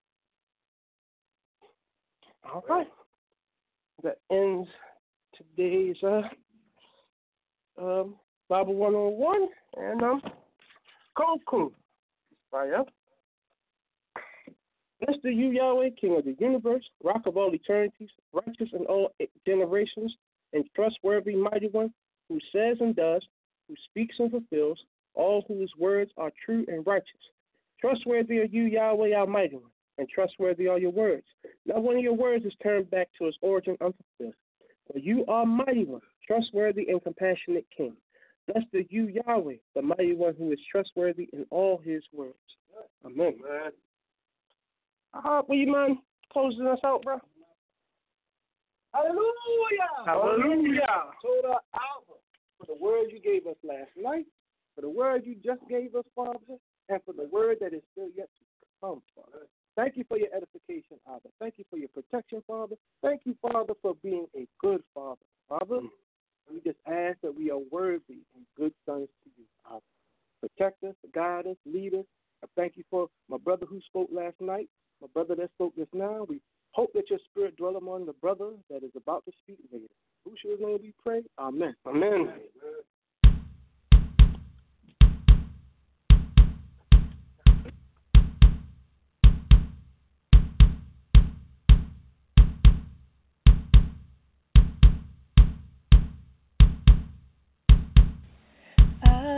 Speaker 2: All right. That ends today's Bible 101 and Koku. Right. Blessed are you, Yahweh, King of the universe, Rock of all eternities, righteous in all generations, and trustworthy, mighty one, who says and does, who speaks and fulfills, all whose words are true and righteous. Trustworthy are you, Yahweh, Almighty One, and trustworthy are your words. Not one of your words is turned back to its origin unfulfilled. For you are mighty one, trustworthy and compassionate King. Blessed are you, Yahweh, the mighty one who is trustworthy in all his words. Amen. Will you mind closing us out, bro?
Speaker 5: Hallelujah!
Speaker 2: Hallelujah!
Speaker 5: Toda Alva, for the word you gave us last night, for the word you just gave us, Father, and for the word that is still yet to come, Father. Thank you for your edification, Father. Thank you for your protection, Father. Thank you, Father, for being a good Father. Father, we just ask that we are worthy and good sons to you, Father. Protect us, guide us, lead us. I thank you for my brother who spoke last night, my brother that spoke just now. We hope that your spirit dwell among the brother that is about to speak later. Whose name we pray? Amen.
Speaker 2: Amen.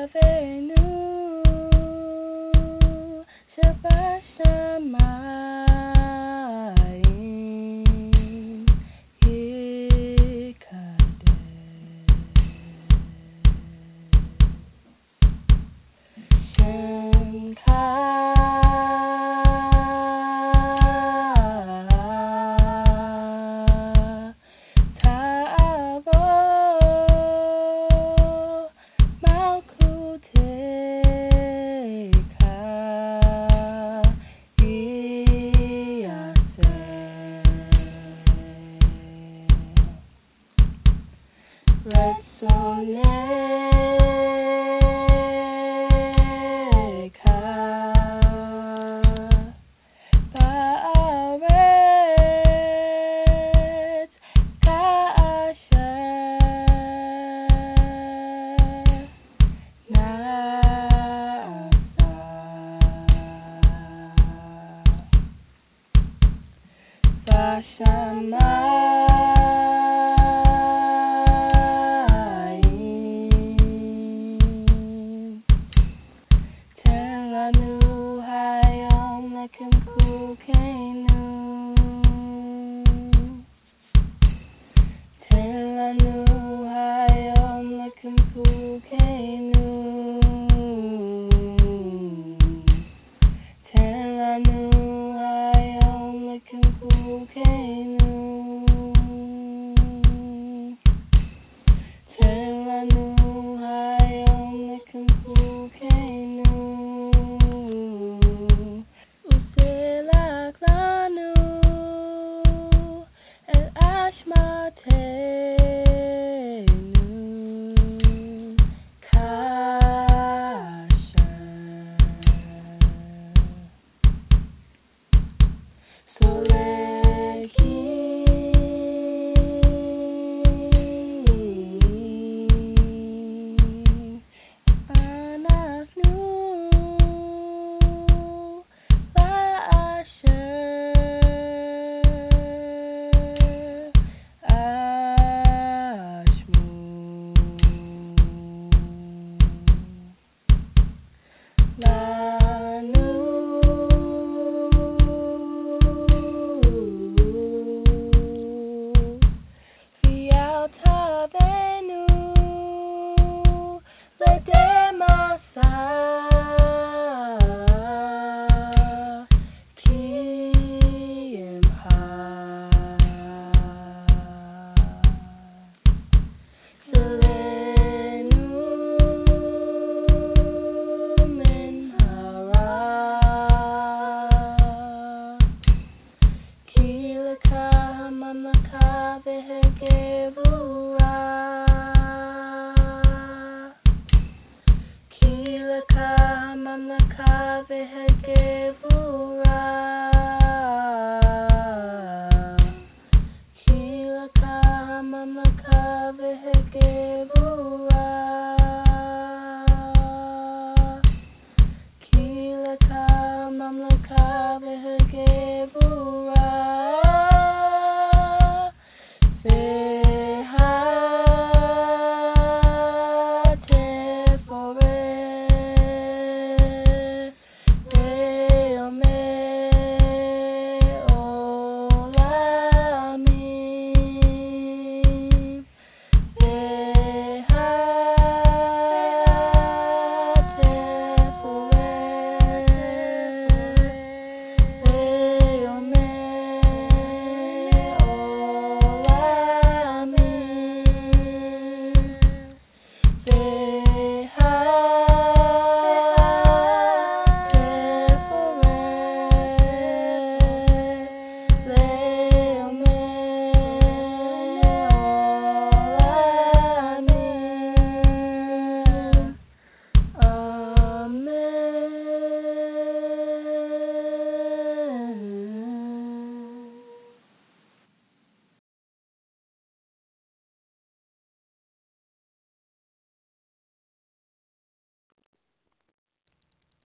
Speaker 6: Mamlaka vehegevu